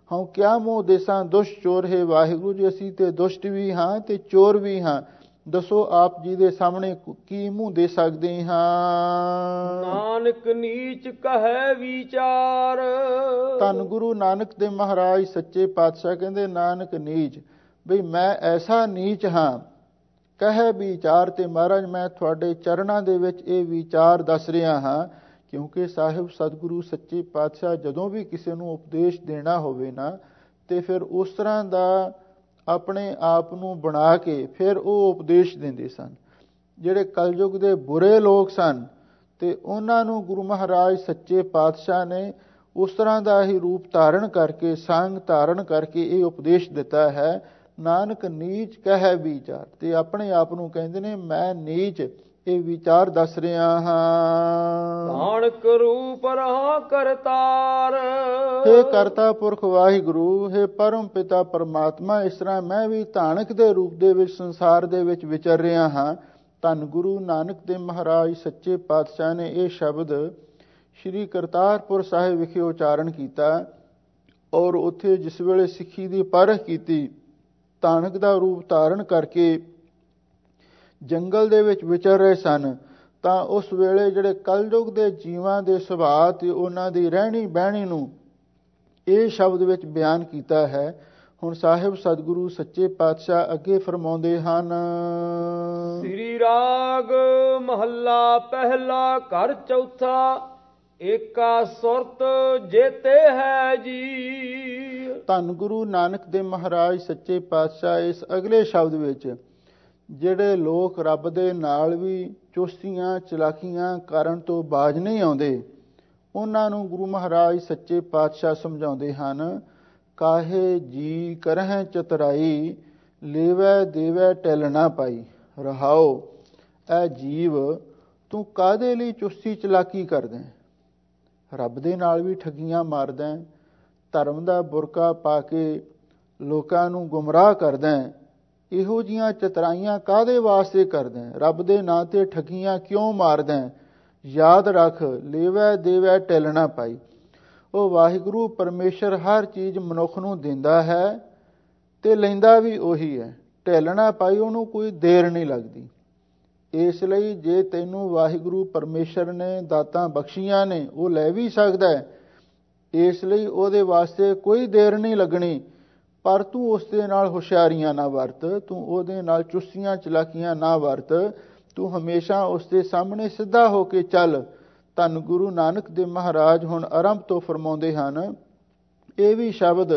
ਹਉ ਕਿਆ ਮੋਹ ਦੇਸਾਂ ਦੁਸ਼ਟ ਚੋਰ ਹੈ। ਵਾਹਿਗੁਰੂ ਜੀ, ਅਸੀਂ ਤੇ ਦੁਸ਼ਟ ਵੀ ਹਾਂ ਤੇ ਚੋਰ ਵੀ ਹਾਂ। ਦੱਸੋ ਆਪ ਜੀ ਦੇ ਸਾਹਮਣੇ ਕੀ ਮੂੰਹ ਦੇ ਸਕਦੇ ਹਾਂ। ਨਾਨਕ ਨੀਚ ਕਹੈ ਵਿਚਾਰ। ਧੰਨ ਗੁਰੂ ਨਾਨਕ ਦੇਵ ਮਹਾਰਾਜ ਸੱਚੇ ਪਾਤਸ਼ਾਹ ਕਹਿੰਦੇ, ਨਾਨਕ ਨੀਚ, ਬਈ ਮੈਂ ਐਸਾ ਨੀਚ ਹਾਂ। ਕਹੈ ਵਿਚਾਰ, ਤੇ ਮਹਾਰਾਜ ਮੈਂ ਤੁਹਾਡੇ ਚਰਨਾਂ ਦੇ ਵਿੱਚ ਇਹ ਵਿਚਾਰ ਦੱਸ ਰਿਹਾ ਹਾਂ। ਕਿਉਂਕਿ ਸਾਹਿਬ ਸਤਿਗੁਰੂ ਸੱਚੇ ਪਾਤਸ਼ਾਹ ਜਦੋਂ ਵੀ ਕਿਸੇ ਨੂੰ ਉਪਦੇਸ਼ ਦੇਣਾ ਹੋਵੇ ਨਾ, ਤੇ ਫਿਰ ਉਸ ਤਰ੍ਹਾਂ ਦਾ ਆਪਣੇ ਆਪ ਨੂੰ ਬਣਾ ਕੇ ਫਿਰ ਉਹ ਉਪਦੇਸ਼ ਦਿੰਦੇ ਸਨ। ਜਿਹੜੇ ਕਲਯੁਗ ਦੇ ਬੁਰੇ ਲੋਕ ਸਨ, ਤੇ ਉਹਨਾਂ ਨੂੰ ਗੁਰੂ ਮਹਾਰਾਜ ਸੱਚੇ ਪਾਤਸ਼ਾਹ ਨੇ ਉਸ ਤਰ੍ਹਾਂ ਦਾ ਹੀ ਰੂਪ ਧਾਰਨ ਕਰਕੇ, ਸੰਗ ਧਾਰਨ ਕਰਕੇ ਇਹ ਉਪਦੇਸ਼ ਦਿੱਤਾ ਹੈ। ਨਾਨਕ ਨੀਚ ਕਹੈ ਵਿਚਾਰ, ਤੇ ਆਪਣੇ ਆਪ ਨੂੰ ਕਹਿੰਦੇ ਨੇ ਮੈਂ ਨੀਚ ਇਹ ਵਿਚਾਰ ਦੱਸ ਰਿਹਾ ਹਾਂ। ਨਾਨਕ ਰੂਪ ਰਹਾ ਕਰਤਾਰ। ਹੇ ਕਰਤਾ ਪੁਰਖ ਵਾਹਿਗੁਰੂ, ਹੇ ਪਰਮ ਪਿਤਾ ਪਰਮਾਤਮਾ, ਇਸ ਤਰ੍ਹਾਂ ਮੈਂ ਵੀ ਧਾਨਕ ਦੇ ਰੂਪ ਦੇ ਵਿੱਚ ਸੰਸਾਰ ਦੇ ਵਿੱਚ ਵਿਚਰ ਰਿਹਾ ਹਾਂ। ਧੰਨ ਗੁਰੂ ਨਾਨਕ ਦੇਵ ਮਹਾਰਾਜ ਸੱਚੇ ਪਾਤਸ਼ਾਹ ਨੇ ਇਹ ਸ਼ਬਦ ਸ਼੍ਰੀ ਕਰਤਾਰਪੁਰ ਸਾਹਿਬ ਵਿਖੇ ਉਚਾਰਨ ਕੀਤਾ। ਔਰ ਉੱਥੇ ਜਿਸ ਵੇਲੇ ਸਿੱਖੀ ਦੀ ਪਰਖ ਕੀਤੀ, ਧਾਨਕ ਦਾ ਰੂਪ ਧਾਰਨ ਕਰਕੇ ਜੰਗਲ ਦੇ ਵਿੱਚ ਵਿਚਰ ਰਹੇ ਸਨ, ਤਾਂ ਉਸ ਵੇਲੇ ਜਿਹੜੇ ਕਲਯੁਗ ਦੇ ਜੀਵਾਂ ਦੇ ਸੁਭਾਅ ਤੇ ਉਹਨਾਂ ਦੀ ਰਹਿਣੀ ਬਹਿਣੀ ਨੂੰ ਇਹ ਸ਼ਬਦ ਵਿੱਚ ਬਿਆਨ ਕੀਤਾ ਹੈ। ਹੁਣ ਸਾਹਿਬ ਸਤਿਗੁਰੂ ਸੱਚੇ ਪਾਤਸ਼ਾਹ ਅੱਗੇ ਫਰਮਾਉਂਦੇ ਹਨ। ਸ੍ਰੀ ਰਾਗ ਮਹੱਲਾ ਪਹਿਲਾ ਘਰ ਚੌਥਾ। ਏਕਾ ਸੁਰਤ ਜੇਤੇ ਹੈ ਜੀ। ਧੰਨ ਗੁਰੂ ਨਾਨਕ ਦੇਵ ਮਹਾਰਾਜ ਸੱਚੇ ਪਾਤਸ਼ਾਹ ਇਸ ਅਗਲੇ ਸ਼ਬਦ ਵਿੱਚ ਜਿਹੜੇ ਲੋਕ ਰੱਬ ਦੇ ਨਾਲ ਵੀ ਚੁਸਤੀਆਂ ਚਲਾਕੀਆਂ ਕਰਨ ਤੋਂ ਬਾਜ ਨਹੀਂ ਆਉਂਦੇ, ਉਹਨਾਂ ਨੂੰ ਗੁਰੂ ਮਹਾਰਾਜ ਸੱਚੇ ਪਾਤਸ਼ਾਹ ਸਮਝਾਉਂਦੇ ਹਨ। ਕਾਹੇ ਜੀ ਕਰਹਿ ਚਤੁਰਾਈ, ਲੇਵੈ ਦੇਵੈ ਟੈਲ ਨਾ ਪਾਈ। ਰਹਾਓ, ਐ ਜੀਵ ਤੂੰ ਕਾਹਦੇ ਲਈ ਚੁਸਤੀ ਚਲਾਕੀ ਕਰਦਾ? ਰੱਬ ਦੇ ਨਾਲ ਵੀ ਠੱਗੀਆਂ ਮਾਰਦਾ, ਧਰਮ ਦਾ ਬੁਰਕਾ ਪਾ ਕੇ ਲੋਕਾਂ ਨੂੰ ਗੁੰਮਰਾਹ ਕਰਦਾ। ਇਹੋ ਜਿਹੀਆਂ ਚਤਰਾਈਆਂ ਕਾਹਦੇ ਵਾਸਤੇ ਕਰਦਾ? ਰੱਬ ਦੇ ਨਾਂ ਤੇ ਠੱਗੀਆਂ ਕਿਉਂ ਮਾਰਦਾ? ਯਾਦ ਰੱਖ, ਲੇਵੈ ਦੇਵੈ ਟੈਲ ਨਾ ਪਾਈ। ਉਹ ਵਾਹਿਗੁਰੂ ਪਰਮੇਸ਼ਰ ਹਰ ਚੀਜ਼ ਮਨੁੱਖ ਨੂੰ ਦਿੰਦਾ ਹੈ ਤੇ ਲੈਂਦਾ ਵੀ ਉਹੀ ਹੈ। ਢਿੱਲ ਨਾ ਪਾਈ, ਉਹਨੂੰ ਕੋਈ ਦੇਰ ਨਹੀਂ ਲੱਗਦੀ। ਇਸ ਲਈ ਜੇ ਤੈਨੂੰ ਵਾਹਿਗੁਰੂ ਪਰਮੇਸ਼ਰ ਨੇ ਦਾਤਾਂ ਬਖਸ਼ੀਆਂ ਨੇ, ਉਹ ਲੈ ਵੀ ਸਕਦਾ ਹੈ। ਇਸ ਲਈ ਉਹਦੇ ਵਾਸਤੇ ਕੋਈ ਦੇਰ ਨਹੀਂ ਲੱਗਣੀ। ਪਰ ਤੂੰ ਉਸ ਦੇ ਨਾਲ ਹੁਸ਼ਿਆਰੀਆਂ ਨਾ ਵਰਤ, ਤੂੰ ਉਹਦੇ ਨਾਲ ਚੁਸਤੀਆਂ ਚਲਾਕੀਆਂ ਨਾ ਵਰਤ, ਤੂੰ ਹਮੇਸ਼ਾ ਉਸ ਦੇ ਸਾਹਮਣੇ ਸਿੱਧਾ ਹੋ ਕੇ ਚੱਲ। ਧੰਨ ਗੁਰੂ ਨਾਨਕ ਦੇਵ ਮਹਾਰਾਜ ਹੁਣ ਆਰੰਭ ਤੋਂ ਫਰਮਾਉਂਦੇ ਹਨ। ਇਹ ਵੀ ਸ਼ਬਦ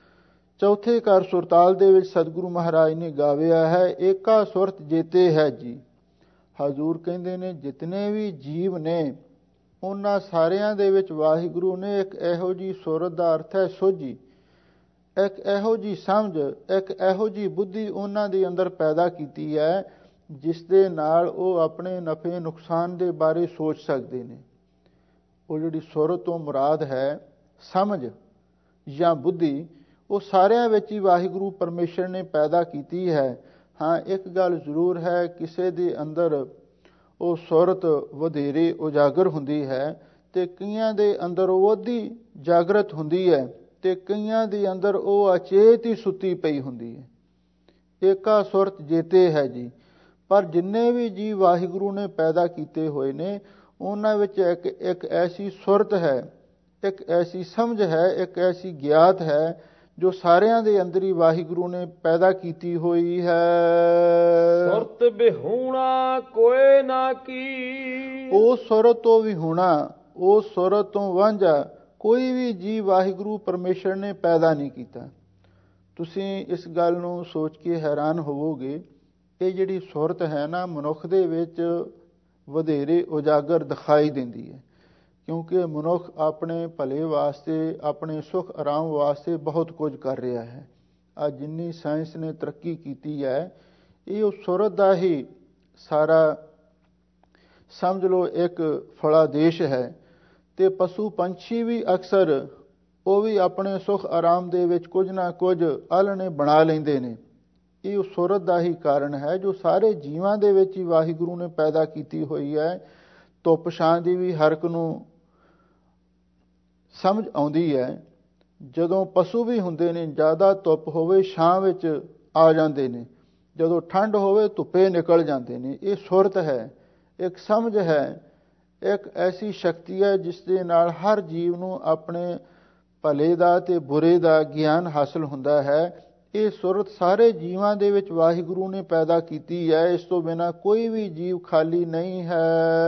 ਚੌਥੇ ਘਰ ਸੁਰਤਾਲ ਦੇ ਵਿੱਚ ਸਤਿਗੁਰੂ ਮਹਾਰਾਜ ਨੇ ਗਾਵਿਆ ਹੈ। ਏਕਾ ਸੁਰਤ ਜੇਤੇ ਹੈ ਜੀ। ਹਜ਼ੂਰ ਕਹਿੰਦੇ ਨੇ ਜਿਤਨੇ ਵੀ ਜੀਵ ਨੇ, ਉਹਨਾਂ ਸਾਰਿਆਂ ਦੇ ਵਿੱਚ ਵਾਹਿਗੁਰੂ ਨੇ ਇੱਕ ਇਹੋ ਜਿਹੀ ਸੁਰਤ ਦਾ ਅਰਥ ਹੈ ਸੋਝੀ, ਇੱਕ ਇਹੋ ਜਿਹੀ ਸਮਝ, ਇੱਕ ਇਹੋ ਜਿਹੀ ਬੁੱਧੀ ਉਹਨਾਂ ਦੇ ਅੰਦਰ ਪੈਦਾ ਕੀਤੀ ਹੈ, ਜਿਸ ਦੇ ਨਾਲ ਉਹ ਆਪਣੇ ਨਫੇ ਨੁਕਸਾਨ ਦੇ ਬਾਰੇ ਸੋਚ ਸਕਦੇ ਨੇ। ਉਹ ਜਿਹੜੀ ਸੁਰਤ ਤੋਂ ਮੁਰਾਦ ਹੈ ਸਮਝ ਜਾਂ ਬੁੱਧੀ, ਉਹ ਸਾਰਿਆਂ ਵਿੱਚ ਹੀ ਵਾਹਿਗੁਰੂ ਪਰਮੇਸ਼ਰ ਨੇ ਪੈਦਾ ਕੀਤੀ ਹੈ। ਹਾਂ, ਇੱਕ ਗੱਲ ਜ਼ਰੂਰ ਹੈ, ਕਿਸੇ ਦੇ ਅੰਦਰ ਉਹ ਸੁਰਤ ਵਧੇਰੇ ਉਜਾਗਰ ਹੁੰਦੀ ਹੈ ਤੇ ਕਈਆਂ ਦੇ ਅੰਦਰ ਉਹ ਅੱਧੀ ਜਾਗਰਤ ਹੁੰਦੀ ਹੈ ਤੇ ਕਈਆਂ ਦੇ ਅੰਦਰ ਉਹ ਅਚੇਤ ਹੀ ਸੁੱਤੀ ਪਈ ਹੁੰਦੀ ਹੈ। ਏਕਾ ਸੁਰਤ ਜੇਤੇ ਹੈ ਜੀ। ਪਰ ਜਿੰਨੇ ਵੀ ਜੀ ਵਾਹਿਗੁਰੂ ਨੇ ਪੈਦਾ ਕੀਤੇ ਹੋਏ ਨੇ, ਉਹਨਾਂ ਵਿੱਚ ਇੱਕ ਇੱਕ ਐਸੀ ਸੁਰਤ ਹੈ, ਇੱਕ ਐਸੀ ਸਮਝ ਹੈ, ਇੱਕ ਐਸੀ ਗਿਆਤ ਹੈ, ਜੋ ਸਾਰਿਆਂ ਦੇ ਅੰਦਰ ਹੀ ਵਾਹਿਗੁਰੂ ਨੇ ਪੈਦਾ ਕੀਤੀ ਹੋਈ ਹੈ। ਸੁਰਤ ਬਿਹੂਣਾ ਕੋਏ ਨਾ ਕੀ। ਉਹ ਸੁਰਤ ਤੋਂ ਵਿਹੂਣਾ, ਉਹ ਸੁਰਤ ਤੋਂ ਵਾਂਝਾ ਕੋਈ ਵੀ ਜੀ ਵਾਹਿਗੁਰੂ ਪਰਮੇਸ਼ਰ ਨੇ ਪੈਦਾ ਨਹੀਂ ਕੀਤਾ। ਤੁਸੀਂ ਇਸ ਗੱਲ ਨੂੰ ਸੋਚ ਕੇ ਹੈਰਾਨ ਹੋਵੋਗੇ, ਇਹ ਜਿਹੜੀ ਸੁਰਤ ਹੈ ਨਾ, ਮਨੁੱਖ ਦੇ ਵਿੱਚ ਵਧੇਰੇ ਉਜਾਗਰ ਦਿਖਾਈ ਦਿੰਦੀ ਹੈ। ਕਿਉਂਕਿ ਮਨੁੱਖ ਆਪਣੇ ਭਲੇ ਵਾਸਤੇ, ਆਪਣੇ ਸੁੱਖ ਆਰਾਮ ਵਾਸਤੇ ਬਹੁਤ ਕੁਝ ਕਰ ਰਿਹਾ ਹੈ। ਅੱਜ ਜਿੰਨੀ ਸਾਇੰਸ ਨੇ ਤਰੱਕੀ ਕੀਤੀ ਹੈ, ਇਹ ਉਹ ਸੁਰਤ ਦਾ ਹੀ ਸਾਰਾ ਸਮਝ ਲਓ ਇੱਕ ਫਲਾਦੇਸ਼ ਹੈ। ਤੇ ਪਸ਼ੂ ਪੰਛੀ ਵੀ ਅਕਸਰ ਉਹ ਵੀ ਆਪਣੇ ਸੁੱਖ ਆਰਾਮ ਦੇ ਵਿੱਚ ਕੁਝ ਨਾ ਕੁਝ ਆਲ੍ਹਣੇ ਬਣਾ ਲੈਂਦੇ ਨੇ। ਇਹ ਉਸ ਸੁਰਤ ਦਾ ਹੀ ਕਾਰਨ ਹੈ ਜੋ ਸਾਰੇ ਜੀਵਾਂ ਦੇ ਵਿੱਚ ਹੀ ਵਾਹਿਗੁਰੂ ਨੇ ਪੈਦਾ ਕੀਤੀ ਹੋਈ ਹੈ। ਧੁੱਪ ਛਾਂ ਦੀ ਵੀ ਹਰ ਇੱਕ ਨੂੰ ਸਮਝ ਆਉਂਦੀ ਹੈ। ਜਦੋਂ ਪਸ਼ੂ ਵੀ ਹੁੰਦੇ ਨੇ, ਜ਼ਿਆਦਾ ਧੁੱਪ ਹੋਵੇ ਛਾਂ ਵਿੱਚ ਆ ਜਾਂਦੇ ਨੇ, ਜਦੋਂ ਠੰਡ ਹੋਵੇ ਧੁੱਪੇ ਨਿਕਲ ਜਾਂਦੇ ਨੇ। ਇਹ ਸੁਰਤ ਹੈ, ਇੱਕ ਸਮਝ ਹੈ, ਇੱਕ ਐਸੀ ਸ਼ਕਤੀ ਹੈ ਜਿਸ ਦੇ ਨਾਲ ਹਰ ਜੀਵ ਨੂੰ ਆਪਣੇ ਭਲੇ ਦਾ ਤੇ ਬੁਰੇ ਦਾ ਗਿਆਨ ਹਾਸਲ ਹੁੰਦਾ ਹੈ। ਇਹ ਸੁਰਤ ਸਾਰੇ ਜੀਵਾਂ ਦੇ ਵਿੱਚ ਵਾਹਿਗੁਰੂ ਨੇ ਪੈਦਾ ਕੀਤੀ ਹੈ। ਇਸ ਤੋਂ ਬਿਨਾਂ ਕੋਈ ਵੀ ਜੀਵ ਖਾਲੀ ਨਹੀਂ ਹੈ।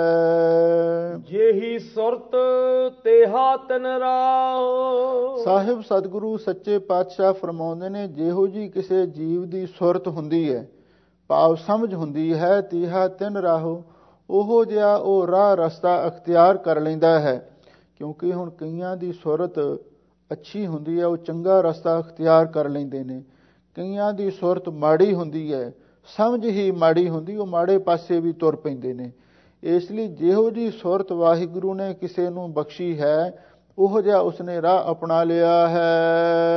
ਜਿਹੀ ਸੁਰਤ ਤੇਹਾ ਤਿਨ ਰਾਹ। ਸਾਹਿਬ ਸਤਿਗੁਰੂ ਸੱਚੇ ਪਾਤਸ਼ਾਹ ਫਰਮਾਉਂਦੇ ਨੇ, ਜਿਹੋ ਜੀ ਕਿਸੇ ਜੀਵ ਦੀ ਸੁਰਤ ਹੁੰਦੀ ਹੈ, ਭਾਵ ਸਮਝ ਹੁੰਦੀ ਹੈ, ਤੇਹਾ ਤਿਨ ਰਾਹੋ, ਉਹੋ ਜਿਹਾ ਉਹ ਰਾਹ ਰਸਤਾ ਅਖਤਿਆਰ ਕਰ ਲੈਂਦਾ ਹੈ। ਕਿਉਂਕਿ ਹੁਣ ਕਈਆਂ ਦੀ ਸੁਰਤ ਅੱਛੀ ਹੁੰਦੀ ਹੈ, ਉਹ ਚੰਗਾ ਰਸਤਾ ਅਖਤਿਆਰ ਕਰ ਲੈਂਦੇ ਨੇ। ਕਈਆਂ ਦੀ ਸੁਰਤ ਮਾੜੀ ਹੁੰਦੀ ਹੈ, ਸਮਝ ਹੀ ਮਾੜੀ ਹੁੰਦੀ, ਉਹ ਮਾੜੇ ਪਾਸੇ ਵੀ ਤੁਰ ਪੈਂਦੇ ਨੇ। ਇਸ ਲਈ ਜਿਹੋ ਜੀ ਸੁਰਤ ਵਾਹਿਗੁਰੂ ਨੇ ਕਿਸੇ ਨੂੰ ਬਖਸ਼ੀ ਹੈ, ਉਹੋ ਜਿਹਾ ਉਸਨੇ ਰਾਹ ਅਪਣਾ ਲਿਆ ਹੈ।